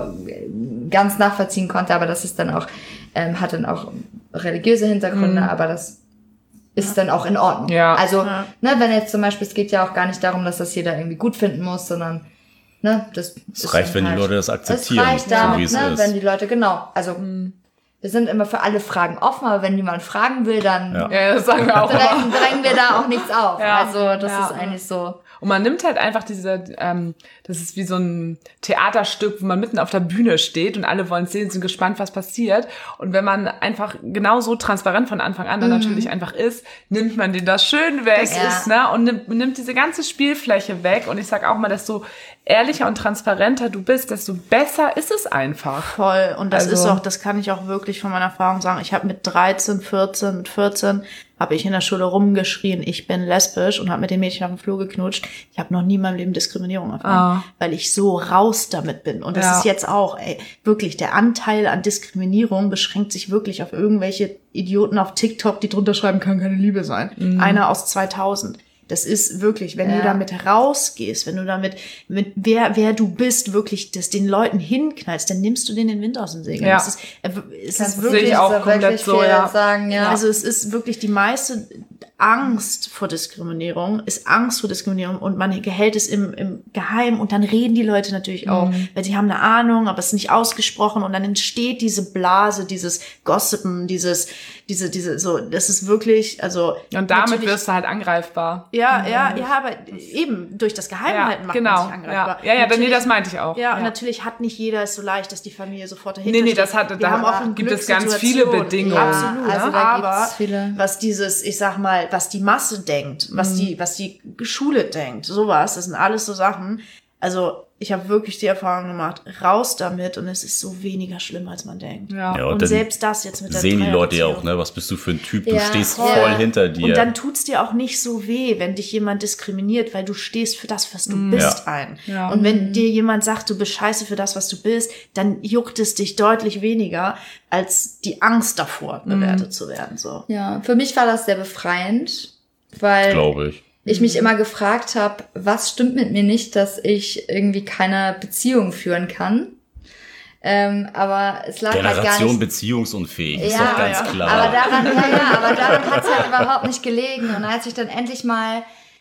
A: ganz nachvollziehen konnte, aber das ist dann auch, ähm, hat dann auch religiöse Hintergründe,
C: Mhm.
A: aber das ist dann auch in Ordnung.
C: Ja.
A: Also,
B: Ja.
A: ne, wenn jetzt zum Beispiel, es geht ja auch gar nicht darum, dass das jeder irgendwie gut finden muss, sondern, ne, das
D: Es
A: ist
D: reicht,
A: dann
D: wenn die
A: halt-
D: Leute das akzeptieren,
A: Es reicht
D: so
A: damit,
D: wie es
A: ne,
D: ist.
A: wenn die Leute, genau, also, wir sind immer für alle Fragen offen, aber wenn jemand fragen will, dann
D: Ja.
C: Ja, das sagen wir auch immer.
A: drängen, drängen wir da auch nichts auf.
C: Ja.
A: Also, das
C: Ja.
A: ist eigentlich so.
C: Und man nimmt halt einfach diese, ähm, das ist wie so ein Theaterstück, wo man mitten auf der Bühne steht und alle wollen sehen, sind gespannt, was passiert. Und wenn man einfach genau so transparent von Anfang an dann natürlich einfach ist, nimmt man den das schön weg,
A: Das
C: ist, ne, und nimmt, nimmt diese ganze Spielfläche weg. Und ich sag auch mal, desto ehrlicher und transparenter du bist, desto besser ist es einfach.
B: Voll. Und das
C: Also-
B: ist auch, das kann ich auch wirklich von meiner Erfahrung sagen. Ich habe mit dreizehn, vierzehn, mit vierzehn habe ich in der Schule rumgeschrien, ich bin lesbisch und habe mit den Mädchen auf dem Flur geknutscht. Ich habe noch nie in meinem Leben Diskriminierung erfahren,
C: Ah.
B: weil ich so raus damit bin. Und das
C: Ja.
B: ist jetzt auch, ey, wirklich, der Anteil an Diskriminierung beschränkt sich wirklich auf irgendwelche Idioten auf TikTok, die drunter schreiben, kann keine Liebe sein.
C: Mhm.
B: Einer aus zweitausend. Das ist wirklich, wenn
A: Ja.
B: du damit rausgehst, wenn du damit, mit wer, wer du bist, wirklich das den Leuten hinknallst, dann nimmst du den den Wind aus dem Segel.
C: Ja.
B: Es ist, äh, es
A: Kannst
B: ist
A: du
C: sehe ich
B: wirklich,
C: auch
A: so
C: komplett
A: wirklich
C: so,
A: viel
C: ja.
A: sagen, ja.
B: also es ist wirklich die meiste Angst vor Diskriminierung, ist Angst vor Diskriminierung und man hält es im, im Geheim und dann reden die Leute natürlich auch,
C: Mhm.
B: weil sie haben eine Ahnung, aber es ist nicht ausgesprochen und dann entsteht diese Blase, dieses Gossipen, dieses, diese, diese, so, das ist wirklich, also.
C: Und damit
B: natürlich-
C: wirst du halt angreifbar.
B: ja, ja, ja, aber eben durch das Geheimhalten
C: Ja,
B: macht
C: genau.
B: man sich angreifbar.
C: Ja, ja, ja dann, nee,
B: Natürlich-
C: das meinte ich auch.
B: Ja, und natürlich hat nicht jeder es so leicht, dass die Familie sofort dahinter
C: Nee, nee,
B: steht.
C: das hat-
B: Wir
C: da
B: haben auch eine
C: gibt es ganz viele
B: Glückssituation.
C: Bedingungen.
B: Ja, absolut.
A: Also
B: ne?
A: da
B: aber
A: gibt's viele-
B: was dieses, ich sag mal, was die Masse denkt, was
C: Mhm.
B: die, was die Schule denkt, sowas, das sind alles so Sachen. Also ich habe wirklich die Erfahrung gemacht, raus damit und es ist so weniger schlimm, als man denkt.
C: Ja.
D: Ja, und
B: und
D: dann
B: selbst das jetzt mit der
D: sehen die Leute ja auch,
B: Dreierbeziehung.
D: ne, was bist du für ein Typ, du
A: Ja,
D: stehst
A: voll.
D: voll hinter dir.
B: Und dann tut's dir auch nicht so weh, wenn dich jemand diskriminiert, weil du stehst für das, was du bist,
D: Ja.
B: ein.
C: Ja.
B: Und wenn dir jemand sagt, du bist scheiße für das, was du bist, dann juckt es dich deutlich weniger als die Angst davor, bewertet zu werden. So.
A: Ja, für mich war das sehr befreiend, weil
D: glaube ich.
A: ich mich immer gefragt habe, was stimmt mit mir nicht, dass ich irgendwie keine Beziehung führen kann. Ähm, aber es lag halt gar
D: Generation
A: nicht.
D: beziehungsunfähig, ist
A: Ja,
D: doch ganz
B: ja.
D: klar.
A: Aber daran, ja, ja, aber daran hat es halt überhaupt nicht gelegen. Und als ich dann endlich mal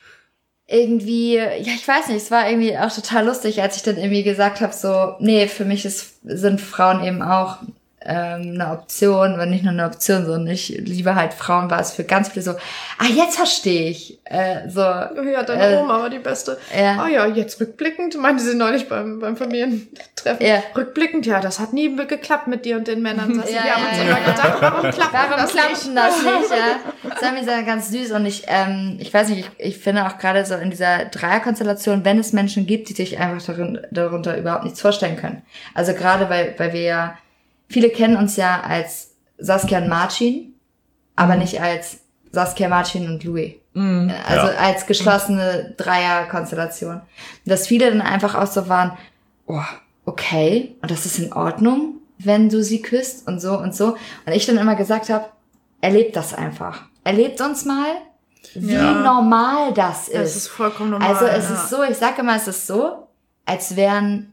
A: irgendwie, ja, ich weiß nicht, es war irgendwie auch total lustig, als ich dann irgendwie gesagt habe, so, nee, für mich ist, sind Frauen eben auch ähm, eine Option, wenn nicht nur eine Option, sondern ich liebe halt Frauen, war es für ganz viele so, ah, jetzt verstehe ich. Äh, so,
B: Ja, deine
A: Äh,
B: Oma war die Beste.
A: ja.
B: Ah ja, jetzt rückblickend, meinte sie neulich beim, beim Familientreffen.
A: Ja.
B: Rückblickend, ja, das hat nie geklappt mit dir und den Männern. Sagst du,
A: Ja,
B: wir haben
A: ja,
B: uns
A: ja,
B: immer
A: ja.
B: gedacht, warum klappt
A: Warum
B: das
A: klappt
B: nicht?
A: denn das nicht? Ja? Das war mir sehr ganz süß und ich, ähm, ich weiß nicht, ich, ich finde auch gerade so in dieser Dreierkonstellation, wenn es Menschen gibt, die sich einfach darin, darunter überhaupt nichts vorstellen können. Also gerade weil, weil wir ja, viele kennen uns ja als Saskia und Marcin, aber nicht als Saskia, Marcin und Louis. Also
D: Ja.
A: als geschlossene Dreierkonstellation. Dass viele dann einfach auch so waren, oh, okay, und das ist in Ordnung, wenn du sie küsst und so und so. Und ich dann immer gesagt habe, erlebt das einfach. Erlebt uns mal, wie
B: Ja.
A: normal das ist.
B: Das ist vollkommen normal.
A: Also es
B: ja.
A: ist so, ich sage immer, es ist so, als wären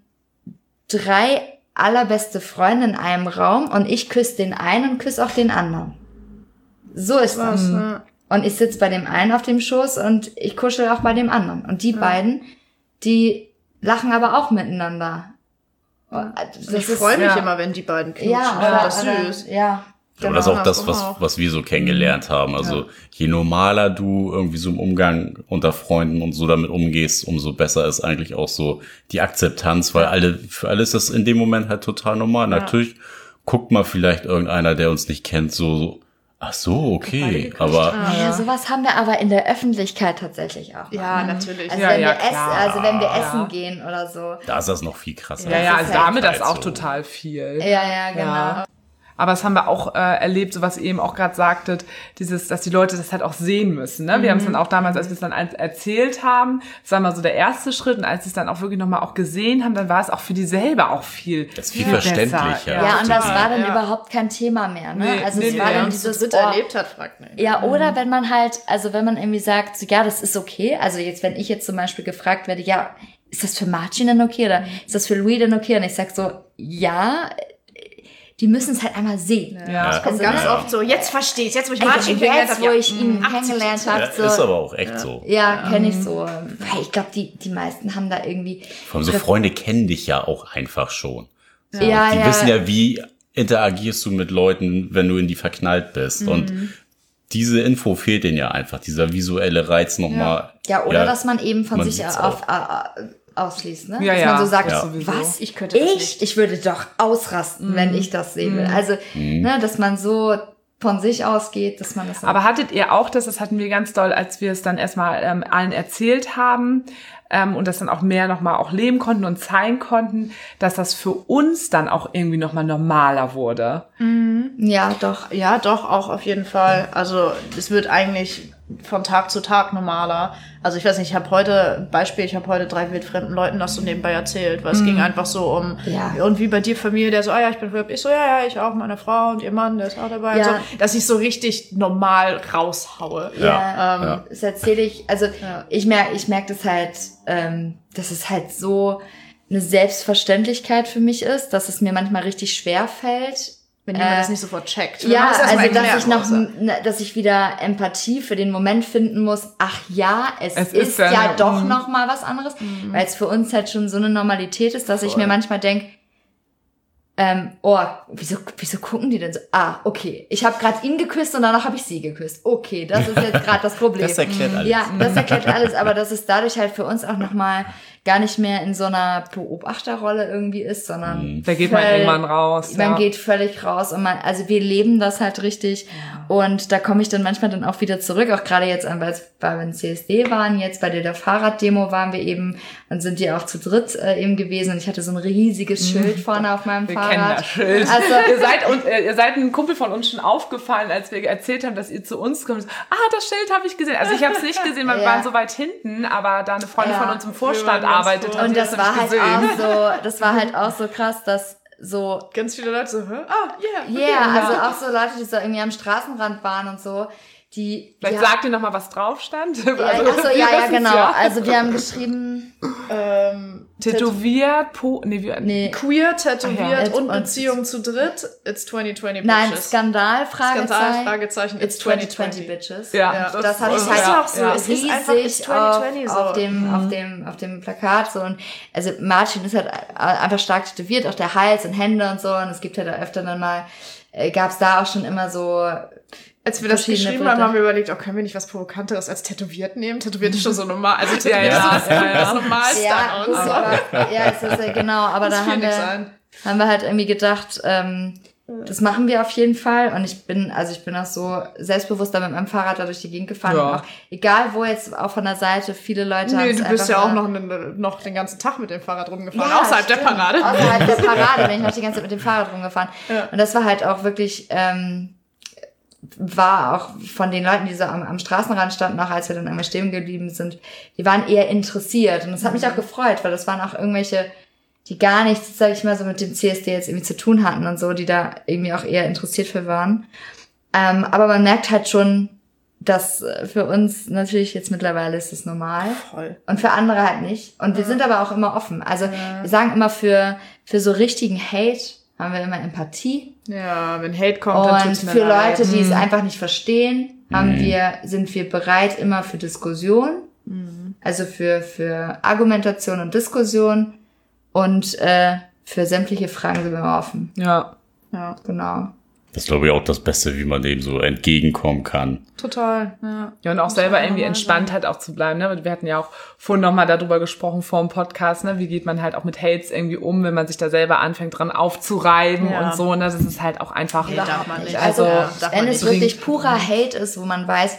A: drei allerbeste Freunde in einem Raum und ich küsse den einen und küsse auch den anderen. So ist
B: Was,
A: das.
B: ne?
A: Und ich sitze bei dem einen auf dem Schoß und ich kuschel auch bei dem anderen. Und die ja. beiden, die lachen aber auch miteinander.
B: Das ich freue mich ja. immer, wenn die beiden knutschen.
A: Ja,
B: oder,
A: das
B: oder, süß.
A: Ja.
D: Genau. Aber das ist auch das, was, was wir so kennengelernt haben. Also ja. je normaler du irgendwie so im Umgang unter Freunden und so damit umgehst, umso besser ist eigentlich auch so die Akzeptanz, weil alle, für alle ist das in dem Moment halt total normal. Ja. Natürlich guckt mal vielleicht irgendeiner, der uns nicht kennt, so, so ach so, okay, aber...
A: Ja, ja, sowas haben wir aber in der Öffentlichkeit tatsächlich auch.
B: Ja, natürlich.
A: Also,
C: ja,
A: wenn,
C: ja,
A: wir essen, also wenn wir
C: ja.
A: essen gehen oder so.
D: Da ist das noch viel krasser.
C: Ja, ja, also da haben wir das auch
D: so.
C: total viel.
A: Ja, ja, genau.
C: Ja. Aber das haben wir auch äh, erlebt, so was ihr eben auch gerade sagtet, dieses, dass die Leute das halt auch sehen müssen. Ne? Wir mhm. haben es dann auch damals, als wir es dann erzählt haben, das war mal so der erste Schritt. Und als sie es dann auch wirklich nochmal auch gesehen haben, dann war es auch für die selber auch viel
D: Das ist viel verständlicher.
A: Ja, ja, und das war dann ja. überhaupt kein Thema mehr. Ne?
C: Nee,
A: also
C: nee,
A: es war
C: nee,
A: dann
B: ja.
A: dieses
B: Dritte
A: oh,
B: erlebt hat, fragt nicht.
A: Ja, oder mhm. wenn man halt, also wenn man irgendwie sagt, so, ja, das ist okay. Also jetzt, wenn ich jetzt zum Beispiel gefragt werde, ja, ist das für Martin denn okay oder ist das für Louis denn okay? Und ich sag so, ja, die müssen es halt einmal sehen.
B: Ja, das kommt ganz
D: ja.
B: oft so, jetzt verstehe ich jetzt wo ich
A: also
B: Martin kennengelernt
A: jetzt,
B: habe.
A: wo
B: Ja.
A: ich ihn
B: Mhm.
A: kennengelernt habe.
D: Ja,
A: so,
D: ist aber auch echt
B: ja.
D: so.
A: Ja, kenne ich so. Weil ich glaube, die, die meisten haben da irgendwie...
D: Vor allem so Freunde kennen dich ja auch einfach schon. So,
A: ja,
D: die
A: ja.
D: wissen ja, wie interagierst du mit Leuten, wenn du in die verknallt bist. Mhm. Und diese Info fehlt denen ja einfach, dieser visuelle Reiz nochmal.
A: Ja. ja, oder ja, dass man eben von
D: man
A: sich auf... Äh, ausschließt, ne?
C: Ja,
A: Dass
C: ja.
A: man so sagt,
D: ja.
A: was?
B: Ich könnte das
A: ich?
B: nicht.
A: Ich würde doch ausrasten, mm. wenn ich das sehen will.
C: Mm.
A: Also,
D: mm.
A: ne, dass man so von sich ausgeht, dass man das...
C: Aber hattet ihr auch das, das hatten wir ganz doll, als wir es dann erstmal ähm, allen erzählt haben ähm, und das dann auch mehr nochmal auch leben konnten und zeigen konnten, dass das für uns dann auch irgendwie nochmal normaler wurde.
B: Mhm.
A: Ja, doch.
B: Ja, doch, auch auf jeden Fall. Also es wird eigentlich von Tag zu Tag normaler. Also ich weiß nicht, ich habe heute, Beispiel, ich habe heute drei wildfremden Leuten das so nebenbei erzählt, weil es mm. ging einfach so um,
A: ja.
B: und wie bei dir Familie, der so, ah ja, ich bin verliebt, ich so, ja, ja, ich auch, meine Frau und ihr Mann, der ist auch dabei,
A: ja.
B: und so, dass ich so richtig normal raushaue.
A: Ja,
D: ja.
A: Ähm,
D: ja.
A: das erzähle ich, also
B: ja.
A: ich merke ich merk das halt, ähm, dass es halt so eine Selbstverständlichkeit für mich ist, dass es mir manchmal richtig schwer fällt,
B: wenn jemand
A: äh,
B: das nicht sofort checkt.
A: Ja,
B: das
A: also
B: erklären,
A: dass ich noch,
B: außer.
A: dass ich wieder Empathie für den Moment finden muss. Ach ja, es,
C: Es
A: ist,
C: ist ja
A: ja
C: eine-
A: doch
C: mhm.
A: noch mal was anderes,
B: Mhm.
A: weil es für uns halt schon so eine Normalität ist, dass ich
B: Voll.
A: mir manchmal denke, ähm, oh, wieso, wieso gucken die denn so? Ah, okay, ich habe gerade ihn geküsst und danach habe ich sie geküsst. Okay, das ist jetzt gerade das Problem.
D: Das erklärt alles.
A: Ja, das erklärt alles, aber dass es dadurch halt für uns auch noch mal gar nicht mehr in so einer Beobachterrolle irgendwie ist, sondern
C: Da geht man
A: voll-
C: irgendwann raus.
A: man
C: ja.
A: geht völlig raus und man, also wir leben das halt richtig und da komme ich dann manchmal dann auch wieder zurück, auch gerade jetzt, weil wir in C S D waren, jetzt bei der, der Fahrraddemo waren wir eben und sind wir auch zu dritt äh, eben gewesen und ich hatte so ein riesiges Schild vorne auf meinem
C: Wir
A: Fahrrad.
C: kennen das Schild.
A: Also,
C: ihr seid und äh, ihr seid ein Kumpel von uns schon aufgefallen, als wir erzählt haben, dass ihr zu uns kommt. Ah, das Schild habe ich gesehen. Also ich habe es nicht gesehen, weil wir
A: Ja.
C: waren so weit hinten, aber da eine Freundin
A: Ja.
C: von uns im Vorstand
B: Wir waren ganz
C: arbeitet,
B: vor.
C: hat
A: und
C: sie
A: das
C: das
A: war
C: nämlich
A: halt
C: gesehen.
A: auch so, das war halt auch so krass, dass so
B: Ganz viele Leute so, hä? Ah, yeah.
A: yeah,
B: okay.
A: also auch so Leute, die so irgendwie am Straßenrand waren und so, die
C: Vielleicht
A: die
C: sagt ihr noch mal, was drauf stand.
A: ja,
C: Also,
A: ach so,
C: wir
A: ja, ja,
C: wissen's
A: genau.
C: ja.
A: Also wir haben geschrieben,
B: Ähm,
C: Tätowiert, po, nee, wie,
A: nee,
B: Queer, tätowiert
C: Ach
A: ja.
B: und
A: Und-
B: Beziehung zu dritt. It's twenty twenty
A: nein,
B: bitches.
A: Skandal,
B: Skandal,
A: Fragezeichen.
B: Fragezeichen,
A: It's twenty twenty bitches.
C: Ja,
B: Ja,
A: Das, hatte ich
B: ist
A: halt
B: auch so.
C: ja.
B: Es ist einfach It's
A: riesig
B: twenty
A: auf,
B: twenty so.
A: auf dem, auf dem, auf dem Plakat, so. Und, also Martin ist halt einfach stark tätowiert, auch der Hals und Hände und so. Und es gibt halt da öfter dann mal, äh, gab's da auch schon immer so,
B: Als wir das
A: verschiedene
B: geschrieben haben,
A: Bilder.
B: haben wir überlegt, oh, können wir nicht was Provokanteres als tätowiert nehmen? Tätowiert ist schon so normal. Also
C: Ja,
B: tätowiert
C: ja,
B: ist so
C: ja, ja.
B: das Normalste
A: ja,
B: an uns.
A: aber, ja, es ist ja genau, aber
B: Muss
A: da
B: viel
A: haben
B: nix
A: wir,
B: sein.
A: haben wir halt irgendwie gedacht, ähm, das machen wir auf jeden Fall. Und ich bin, also ich bin auch so selbstbewusst da mit meinem Fahrrad da durch die Gegend gefahren.
C: Ja.
A: Und auch, egal wo jetzt auch von der Seite, viele Leute haben
B: Nee,
A: es
B: du bist
A: einfach
B: ja auch
A: mal-
B: noch, ne- noch den ganzen Tag mit dem Fahrrad rumgefahren,
A: Ja,
B: außerhalb
A: stimmt.
B: der Parade.
A: Außerhalb der Parade bin ich noch die ganze Zeit mit dem Fahrrad rumgefahren.
B: Ja.
A: Und das war halt auch wirklich, ähm, war auch von den Leuten, die so am, am Straßenrand standen, auch als wir dann einmal stehen geblieben sind, die waren eher interessiert. Und das hat mich auch gefreut, weil das waren auch irgendwelche, die gar nichts, sag ich mal, so mit dem C S D jetzt irgendwie zu tun hatten und so, die da irgendwie auch eher interessiert für waren. Ähm, aber man merkt halt schon, dass äh, für uns natürlich jetzt mittlerweile ist es normal.
B: Voll.
A: Und für andere halt nicht. Und wir sind aber auch immer offen. Also wir sagen immer, für für so richtigen Hate haben wir immer Empathie.
B: Ja, wenn Hate kommt, dann tut's
A: Und
B: mir
A: für
B: leid.
A: Leute, die es einfach nicht verstehen, haben wir, sind wir bereit immer für Diskussion. Also für, für Argumentation und Diskussion. Und äh, für sämtliche Fragen sind wir immer offen.
C: Ja.
B: Ja,
A: Genau.
D: Das ist, glaube ich, auch das Beste, wie man dem so entgegenkommen kann.
B: total. Ja,
C: Ja, und auch
B: Muss
C: selber
B: man
C: irgendwie
B: normal
C: entspannt
B: sein.
C: halt auch zu bleiben, ne? Wir hatten ja auch vorhin nochmal darüber gesprochen vor dem Podcast, ne? Wie geht man halt auch mit Hates irgendwie um, wenn man sich da selber anfängt dran aufzureiben
B: Ja.
C: und so, ne? Das ist halt auch einfach.
B: Nee, darf man nicht.
A: Also,
B: Ja, darf man
A: wenn es
B: nicht.
A: wirklich purer Hate ist, wo man weiß,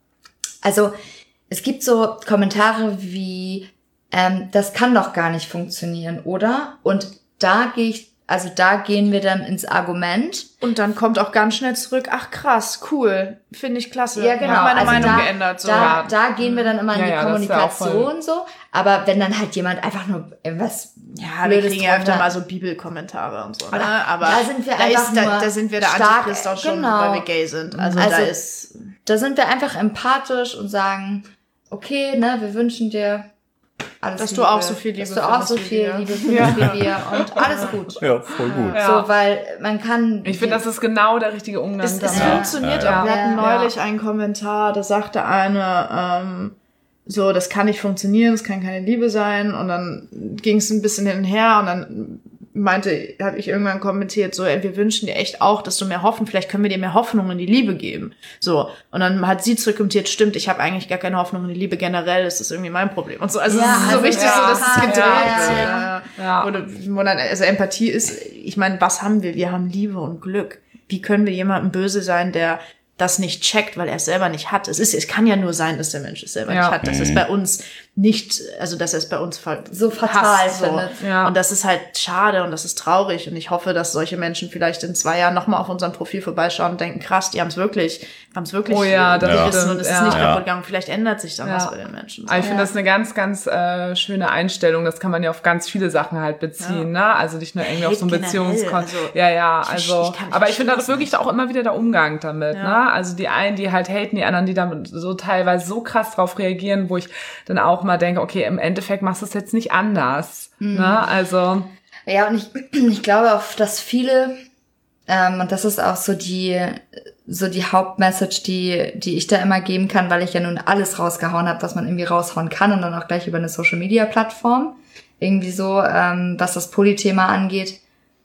A: also es gibt so Kommentare wie, ähm, das kann doch gar nicht funktionieren, oder? Und da gehe ich, also da gehen wir dann ins Argument.
B: Und dann kommt auch ganz schnell zurück, ach krass, cool, finde ich klasse.
A: Ja, genau.
B: Hab meine
A: also
B: Meinung
A: da,
B: geändert. So.
A: Da,
B: Ja.
A: da gehen wir dann immer in
C: Ja,
A: die
C: ja, das ist ja auch
A: Kommunikation so. Aber wenn dann halt jemand einfach nur was
B: Ja, wir
A: Blödes
B: kriegen ja öfter
A: drunter-
B: mal so Bibelkommentare und so. Ne?
A: Da-
B: Aber
A: da sind wir
B: da
A: einfach
B: ist, da,
A: nur
B: da sind wir der
A: stark,
B: Antichrist auch schon,
A: genau.
B: weil wir gay sind. Also,
A: Also,
B: da ist...
A: Da sind wir einfach empathisch und sagen, okay, ne, wir wünschen dir alles
B: Dass
A: Liebe,
B: du auch so viel Liebe
A: dass du auch
B: findest
A: so
B: wie
A: viel
B: wir.
A: Liebe findest wie wir und alles gut.
D: Ja, voll gut.
C: Ja.
A: So, weil man kann.
C: Ich finde, das ist genau der richtige Umgang.
B: Es, es
A: Ja.
B: funktioniert
C: Ja.
B: auch. Wir hatten
A: Ja.
B: neulich einen Kommentar, da sagte eine, ähm, so, das kann nicht funktionieren, das kann keine Liebe sein. Und dann ging es ein bisschen hin und her und dann meinte, habe ich irgendwann kommentiert, so, ey, wir wünschen dir echt auch, dass du mehr Hoffnung, vielleicht können wir dir mehr Hoffnung in die Liebe geben. So. Und dann hat sie zurückkommentiert, stimmt, ich habe eigentlich gar keine Hoffnung in die Liebe, generell ist das irgendwie mein Problem. Und so, also
A: Ja,
B: es ist so
A: also
B: richtig
C: ja,
B: so, dass es
A: ja,
B: gedreht
A: ja,
B: wird.
A: ja.
C: Ja.
B: Oder, wo dann, also Empathie ist, ich meine, was haben wir? Wir haben Liebe und Glück. Wie können wir jemandem böse sein, der das nicht checkt, weil er es selber nicht hat? Es ist, es kann ja nur sein, dass der Mensch es selber
C: Ja.
B: nicht hat. Das ist bei uns nicht, also dass er es bei uns ver-
A: So fatal
B: hasst, so.
A: findet.
C: Ja.
B: Und das ist halt schade und das ist traurig. Und ich hoffe, dass solche Menschen vielleicht in zwei Jahren nochmal auf unserem Profil vorbeischauen und denken, krass, die haben es wirklich, haben es wirklich
C: Oh ja, das
B: gerissen
C: stimmt,
B: und es
C: ja.
B: ist nicht
D: Ja.
B: kaputt gegangen. Vielleicht ändert sich dann
C: Ja.
B: was bei den Menschen. So.
C: Aber ich finde das eine ganz, ganz äh, schöne Einstellung. Das kann man ja auf ganz viele Sachen halt beziehen, ne? Also nicht nur irgendwie auf so ein
B: Hate
C: Beziehungskon.
B: generell, also,
C: ja, ja,
B: ich-
C: also.
B: ich kann nicht
C: aber ich finde das
B: verstehen,
C: wirklich auch immer wieder der Umgang damit,
B: Ja.
C: ne? Also die einen, die halt haten, die anderen, die dann so teilweise so krass drauf reagieren, wo ich dann auch mal denke, okay, im Endeffekt machst du es jetzt nicht anders, ne? Also.
A: Ja, und ich, ich glaube auch, dass viele, ähm, und das ist auch so die, so die Hauptmessage, die, die ich da immer geben kann, weil ich ja nun alles rausgehauen habe, was man irgendwie raushauen kann und dann auch gleich über eine Social-Media-Plattform. Irgendwie so, ähm, was das Polythema angeht.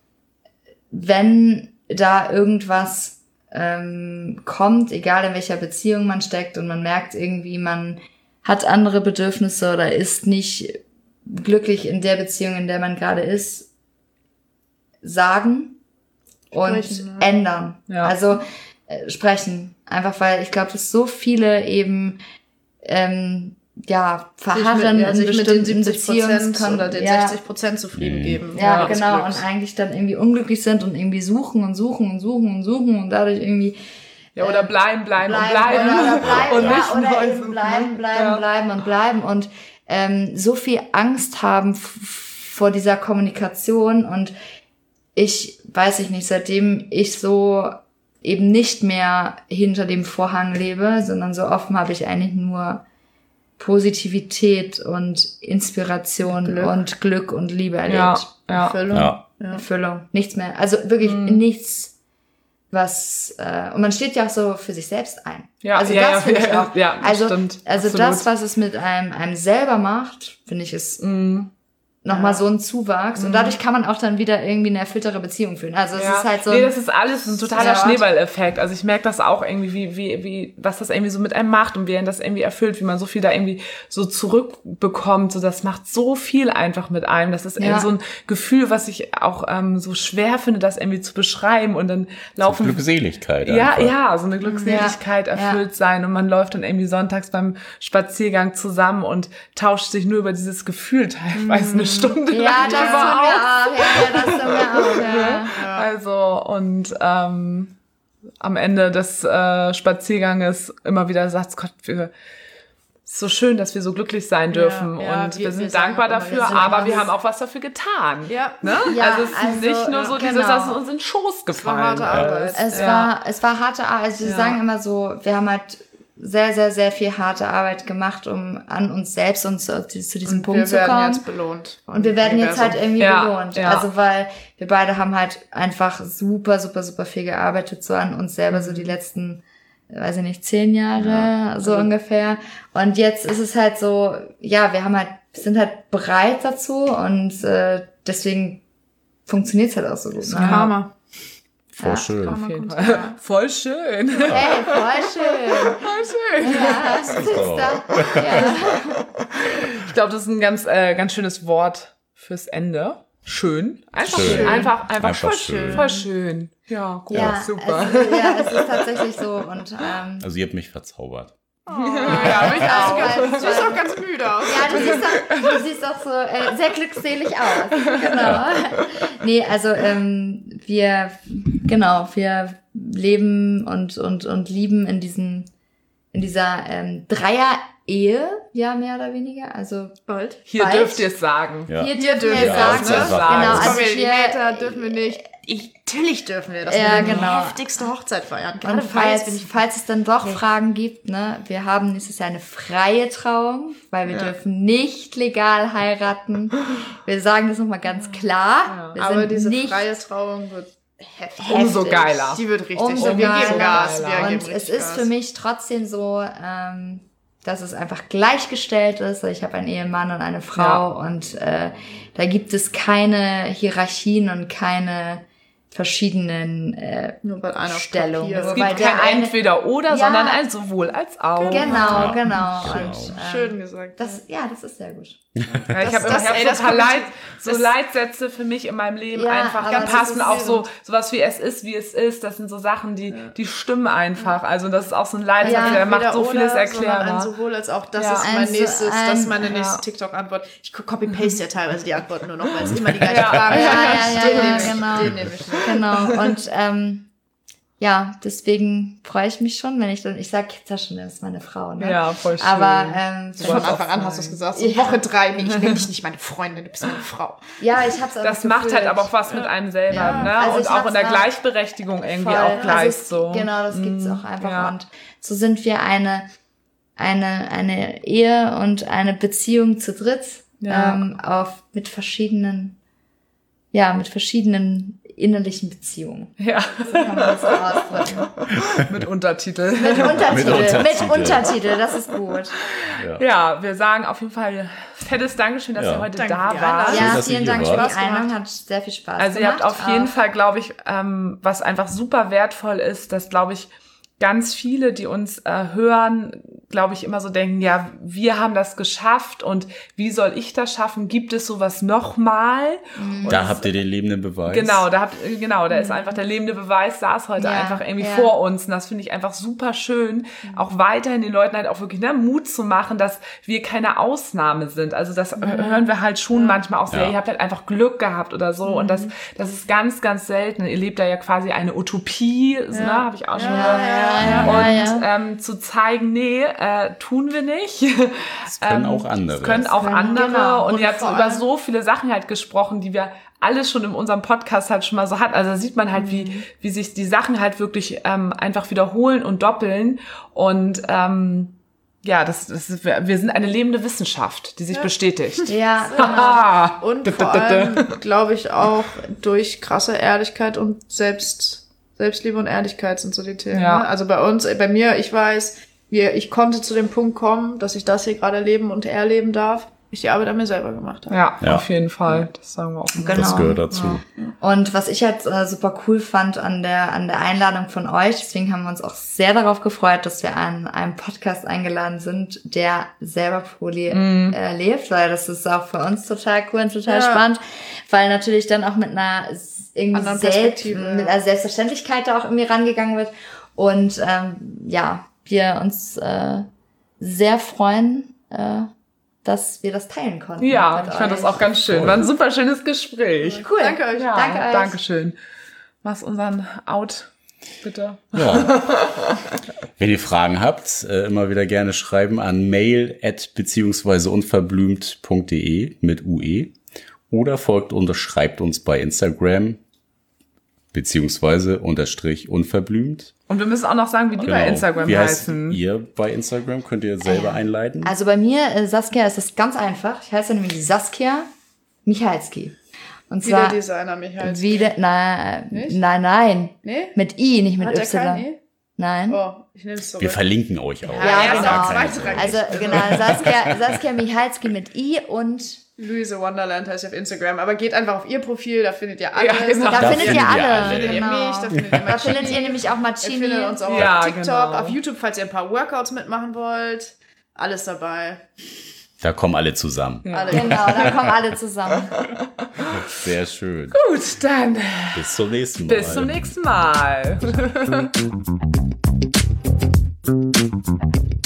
A: Wenn da irgendwas ähm, kommt, egal in welcher Beziehung man steckt und man merkt irgendwie, man hat andere Bedürfnisse oder ist nicht glücklich in der Beziehung, in der man gerade ist, sagen und
B: Sprechen, ne?
A: ändern.
C: Ja.
A: Also äh, sprechen. Einfach weil ich glaube, dass so viele eben ähm, ja verharren
B: ja,
A: in
B: sich mit den
A: bestimmten
B: siebzig Prozent
A: Beziehungen
B: oder den
A: ja,
B: sechzig Prozent zufrieden
D: Mhm.
B: geben.
A: ja,
B: des
A: genau.
B: Glücks.
A: Und eigentlich dann irgendwie unglücklich sind und irgendwie suchen und suchen und suchen und suchen und dadurch irgendwie
C: Ja, oder bleiben, bleiben, und
A: bleiben
C: bleiben.
A: oder, oder bleiben,
C: und
A: ja,
C: nicht
A: oder
C: neu
A: eben
C: suchen,
A: bleiben,
C: ne?
A: bleiben,
C: Ja.
A: bleiben und bleiben und ähm, so viel Angst haben f- vor dieser Kommunikation und ich weiß ich nicht, seitdem ich so eben nicht mehr hinter dem Vorhang lebe, sondern so offen habe ich eigentlich nur Positivität und Inspiration
B: Glück.
A: und Glück und Liebe erlebt.
C: Ja, ja.
B: Erfüllung.
D: Ja.
A: Erfüllung, nichts mehr. Also wirklich
C: Mhm.
A: nichts, was äh, und man steht ja auch so für sich selbst ein.
C: Ja,
A: also
C: ja,
A: das
C: ja,
A: finde ich
C: ja,
A: auch.
C: ja,
A: also
C: stimmt,
A: also
C: absolut.
A: das, was es mit einem einem selber macht, finde ich, ist
C: Mhm.
A: nochmal so ein Zuwachs und dadurch kann man auch dann wieder irgendwie eine erfülltere Beziehung führen. Also es
C: Ja.
A: ist halt so.
C: Nee, das ist alles ein totaler
A: Ja.
C: Schneeballeffekt. Also ich merke das auch irgendwie, wie, wie, wie, was das irgendwie so mit einem macht und wie einen das irgendwie erfüllt, wie man so viel da irgendwie so zurückbekommt. So, das macht so viel einfach mit einem. Das ist
A: Ja.
C: irgendwie so ein Gefühl, was ich auch ähm, so schwer finde, das irgendwie zu beschreiben und dann laufen.
D: Glückseligkeit.
C: Ja,
D: einfach.
C: ja, so eine Glückseligkeit,
A: Ja,
C: erfüllt
A: ja.
C: sein und man läuft dann irgendwie sonntags beim Spaziergang zusammen und tauscht sich nur über dieses Gefühl teilweise eine Stunde
A: ja,
C: lang
A: das tun
C: drüber
A: wir
C: aus.
A: auch. Ja, ja, das tun wir auch. Ja.
C: Also und ähm, am Ende des äh, Spazierganges immer wieder sagt Gott, wir ist so schön, dass wir so glücklich sein dürfen
B: ja,
C: und
B: wir-
C: wir sind
B: wir sagen
C: dankbar
B: auch immer,
C: dafür,
B: wir sind
C: aber
B: alles-
C: wir haben auch was dafür getan.
B: Ja.
C: Ne?
A: Ja,
C: also es ist
A: also,
C: nicht nur so
A: ja,
C: dieses,
A: genau.
C: dass es uns in den Schoß gefallen
B: harte Arbeit.
C: ist.
A: Es
C: ja.
A: war, es war harte Arbeit. Also wir
C: Ja.
A: sagen immer so, wir haben halt sehr, sehr, sehr viel harte Arbeit gemacht, um an uns selbst und zu, zu diesem
B: Und
A: Punkt
B: wir
A: zu
B: werden
A: kommen.
B: jetzt belohnt. vom
A: Und wir werden jetzt halt
B: Universum.
A: irgendwie
C: Ja,
A: belohnt.
C: ja.
A: Also weil wir beide haben halt einfach super, super, super viel gearbeitet, so an uns selber, so die letzten, weiß ich nicht, zehn Jahre,
B: Ja,
A: so
B: also-
A: ungefähr. Und jetzt ist es halt so, ja, wir haben halt, sind halt bereit dazu und äh, deswegen funktioniert's halt auch so gut. Ne?
B: Karma.
D: Voll
A: Ja,
D: schön.
B: Karma
C: Auf jeden
B: kommt
C: Fall.
B: her.
C: Voll schön.
A: Hey, voll schön.
C: Voll schön.
A: Ja, Sister. Ja.
C: Ich glaube, das ist ein ganz, äh, ganz schönes Wort fürs Ende. Schön. Einfach schön.
D: Schön.
C: Einfach, einfach,
D: Einfach
C: voll
D: schön.
C: schön. Voll schön. Ja, gut,
A: Ja,
C: super.
A: Es, ja, es ist tatsächlich so und ähm,
D: Also ihr habt mich verzaubert.
B: Ja, aber ich
A: auch,
B: auch ganz,
A: weil-
B: du siehst auch ganz müde aus.
A: ja, du siehst auch, du siehst auch so äh, sehr glückselig aus. Genau. Nee, also ähm, wir, genau, wir leben und und und lieben in diesem, in dieser ähm, Dreier-Ehe, ja, mehr oder weniger. Also
B: Bald.
C: Hier
A: Bald.
C: dürft ihr es sagen.
D: Ja.
A: hier dürfen
B: dürfen
A: wir
B: wir
A: sagen,
B: es
A: ne?
B: sagen.
A: Genau,
B: Jetzt
A: also
B: kommen wir, die
A: hier,
B: Hater dürfen wir nicht. Ich, natürlich dürfen wir das.
A: Ja,
B: wir die
A: genau.
B: heftigste Hochzeit feiern. Gerade
A: und
B: weil
A: falls,
B: bin ich
A: falls es dann doch Fragen gibt, ne, wir haben nächstes Jahr eine freie Trauung, weil wir dürfen nicht legal heiraten. Wir sagen das nochmal ganz klar. Wir
B: aber
A: sind
B: diese
A: nicht
B: freie Trauung wird heftig.
C: Umso
A: heftig.
C: geiler.
B: Die wird richtig.
A: Umso
B: wir geben
A: geiler.
B: Gas. Wir
A: Und
B: geben
A: es
B: richtig
A: ist
B: Gas.
A: für mich trotzdem so, ähm, dass es einfach gleichgestellt ist. Ich habe einen Ehemann und eine Frau
C: Ja.
A: und äh, da gibt es keine Hierarchien und keine verschiedenen äh,
B: Nur weil einer auf
A: Stellungen.
B: Papier-
A: Nur
C: Es gibt
A: weil der
C: kein
A: eine-
C: Entweder-Oder,
A: Ja.
C: sondern ein sowohl als auch.
A: Genau,
D: Ja.
A: genau.
D: Genau.
A: Und, ähm,
B: Schön gesagt.
A: Das, ja, das ist sehr gut.
C: Ja, ich
B: Das-
C: habe immer
B: das-
C: ich hab
B: ey,
C: so
B: das
C: ein paar
B: kommt-
C: Leit, so
B: das-
C: Leitsätze für mich in meinem Leben
A: Ja,
C: einfach.
A: aber
C: Dann
A: das
C: passen
A: ist
C: auch so
A: so-
C: sowas wie es ist, wie es ist. Das sind so Sachen, die die stimmen einfach. Also das ist auch so ein Leitsatz,
A: Ja,
C: der macht
B: Weder
C: so
B: oder,
C: vieles
B: sondern
C: erklärbar.
B: ein sowohl als auch. Das
C: Ja.
B: ist mein
A: Ein so-
B: nächstes,
A: ein-
B: das ist meine
C: ja.
B: nächste TikTok-Antwort. Ich copy-paste ja teilweise die Antworten nur noch, weil es immer die gleiche
C: Ja.
B: Frage
A: Ja,
B: ist.
A: ja, ja,
B: Den
A: ja,
B: nehme ich,
A: genau.
B: Den nehme ich nicht.
A: Genau. Und ähm, ja, deswegen freue ich mich schon, wenn ich dann, ich sag jetzt ja schon, das ist meine Frau, ne?
C: Ja, voll schön.
A: Aber ähm,
B: Von
C: wolltest
B: Anfang
C: auch
B: an hast du es gesagt. So
A: Ja.
B: Woche drei, nee, ich nenne dich nicht meine Freundin, du bist meine Frau.
A: ja, ich hab's auch
C: das macht halt aber auch was mit einem selber,
A: Ja.
C: ne?
A: Also
C: Und
A: ich
C: auch
A: hab's
C: in der
A: auch
C: Gleichberechtigung irgendwie
A: voll.
C: auch gleich
A: also es,
C: so.
A: Genau, das gibt's auch einfach.
C: ja.
A: Und so sind wir eine, eine, eine Ehe und eine Beziehung zu dritt
C: Ja.
A: ähm, auf mit verschiedenen, ja, mit verschiedenen innerlichen Beziehungen.
C: Ja,
A: So kann man das so ausdrücken.
C: mit Untertitel.
A: Mit Untertitel, mit
D: Untertitel.
A: Untertitel, das ist gut.
C: Ja, wir sagen auf jeden Fall fettes Dankeschön, dass
D: Ja.
C: ihr heute
B: Danke
C: da
B: für die
C: wart.
B: Einladung.
A: Ja,
D: dass ihr
A: vielen
D: hier
A: Dank für
D: wart.
A: die Einladung, hat sehr viel Spaß
C: Also ihr
A: gemacht.
C: habt auf jeden
A: Auch-
C: Fall, glaube ich, ähm, was einfach super wertvoll ist, dass, glaube ich, ganz viele, die uns äh, hören, glaube ich, immer so denken, ja, wir haben das geschafft und wie soll ich das schaffen? Gibt es sowas nochmal?
D: Da habt ihr den lebenden Beweis.
C: Genau, da habt, genau, da ist einfach der lebende Beweis, saß heute
A: Ja,
C: einfach irgendwie
A: ja.
C: vor uns. Und das finde ich einfach super schön, auch weiterhin den Leuten halt auch wirklich ne, Mut zu machen, dass wir keine Ausnahme sind. Also das hören wir halt schon manchmal auch so,
D: Ja.
C: ja, ihr habt halt einfach Glück gehabt oder so. Und das, das ist ganz, ganz selten. Ihr lebt da ja quasi eine Utopie, ne, habe ich auch schon gehört.
A: ja,
C: Und
A: ja.
C: Ähm, zu zeigen, nee, äh, tun wir nicht.
D: Das können
C: Ähm,
D: auch andere.
C: Das können auch
A: können-
C: andere.
A: genau.
C: Und
A: Und
C: ihr habt so
A: vor
C: über
A: allem-
C: so viele Sachen halt gesprochen, die wir alle schon in unserem Podcast halt schon mal so hatten. Also da sieht man halt, wie, wie sich die Sachen halt wirklich ähm, einfach wiederholen und doppeln. Und ähm, ja, das, das ist, wir wir sind eine lebende Wissenschaft, die sich bestätigt.
A: Ja, genau.
C: Ah.
B: Und vor allem, glaube ich, auch durch krasse Ehrlichkeit und Selbst, Selbstliebe und Ehrlichkeit sind so die Themen.
C: Ja.
B: Ne? Also bei uns, bei mir, ich weiß, wir, ich konnte zu dem Punkt kommen, dass ich das hier gerade leben und erleben darf, ich die Arbeit an mir selber gemacht habe.
C: Ja,
D: Ja.
C: auf jeden Fall. Das sagen wir auch immer.
A: Genau.
D: Das gehört dazu.
A: Und was ich halt äh, super cool fand an der an der Einladung von euch, deswegen haben wir uns auch sehr darauf gefreut, dass wir an einem Podcast eingeladen sind, der selber Poly
C: Mhm.
A: äh, lebt, weil das ist auch für uns total cool und total
B: Ja.
A: spannend, weil natürlich dann auch mit einer s- irgendwie
B: Anderen
A: Selbst,
B: Perspektive,
A: mit
B: ja.
A: einer Selbstverständlichkeit da auch irgendwie rangegangen wird und ähm, ja, wir uns äh, sehr freuen, äh, dass wir das teilen konnten.
C: Ja,
A: mit
C: ich fand
A: euch.
C: das auch ganz schön. War ein super schönes Gespräch.
A: cool.
B: Danke euch.
C: Ja,
A: Danke euch.
C: Dankeschön. Mach's unseren Out, bitte.
D: Ja. Wenn ihr Fragen habt, äh, immer wieder gerne schreiben an mail at beziehungsweise unverblümt punkt de mit U E oder folgt und schreibt uns bei Instagram beziehungsweise unterstrich unverblümt.
C: Und wir müssen auch noch sagen, wie die bei Instagram
D: Wie heißt
C: heißen.
D: ihr bei Instagram? Könnt ihr selber
A: Äh,
D: einleiten?
A: Also bei mir, äh, Saskia, ist das ganz einfach. Ich heiße nämlich Saskia Michalski. Und
B: Wieder
A: zwar
B: Designer, Michael.
A: wieder, nein,
B: Nicht?
A: nein, nein.
B: Nee?
A: Mit I, nicht mit
B: Hat er
A: Y.
B: kein E?
A: Nein.
B: Oh, ich nehme es zurück.
D: Wir verlinken euch auch.
A: Ja,
B: erst
A: genau.
B: am zweitrangig.
A: Also genau, Saskia, Saskia Michalski mit I und
B: Luise Wonderland heißt auf Instagram. Aber geht einfach auf ihr Profil, da findet ihr alles.
C: Ja, genau.
A: da,
D: Da
A: findet
D: findet
A: ihr
D: ihr
A: alle.
D: alle.
B: Da findet ihr
A: Genau.
B: mich, da findet ihr
A: Da findet ihr
B: Marcini.
A: nämlich auch
B: Ihr
A: Marcini.
B: findet uns auch
C: Ja,
B: auf TikTok,
C: genau.
B: auf YouTube, falls ihr ein paar Workouts mitmachen wollt. Alles dabei.
D: Da kommen alle zusammen.
B: Alle.
A: Genau, da kommen alle zusammen.
D: Sehr schön.
C: Gut, dann
D: Bis zum nächsten Mal.
C: bis zum nächsten Mal.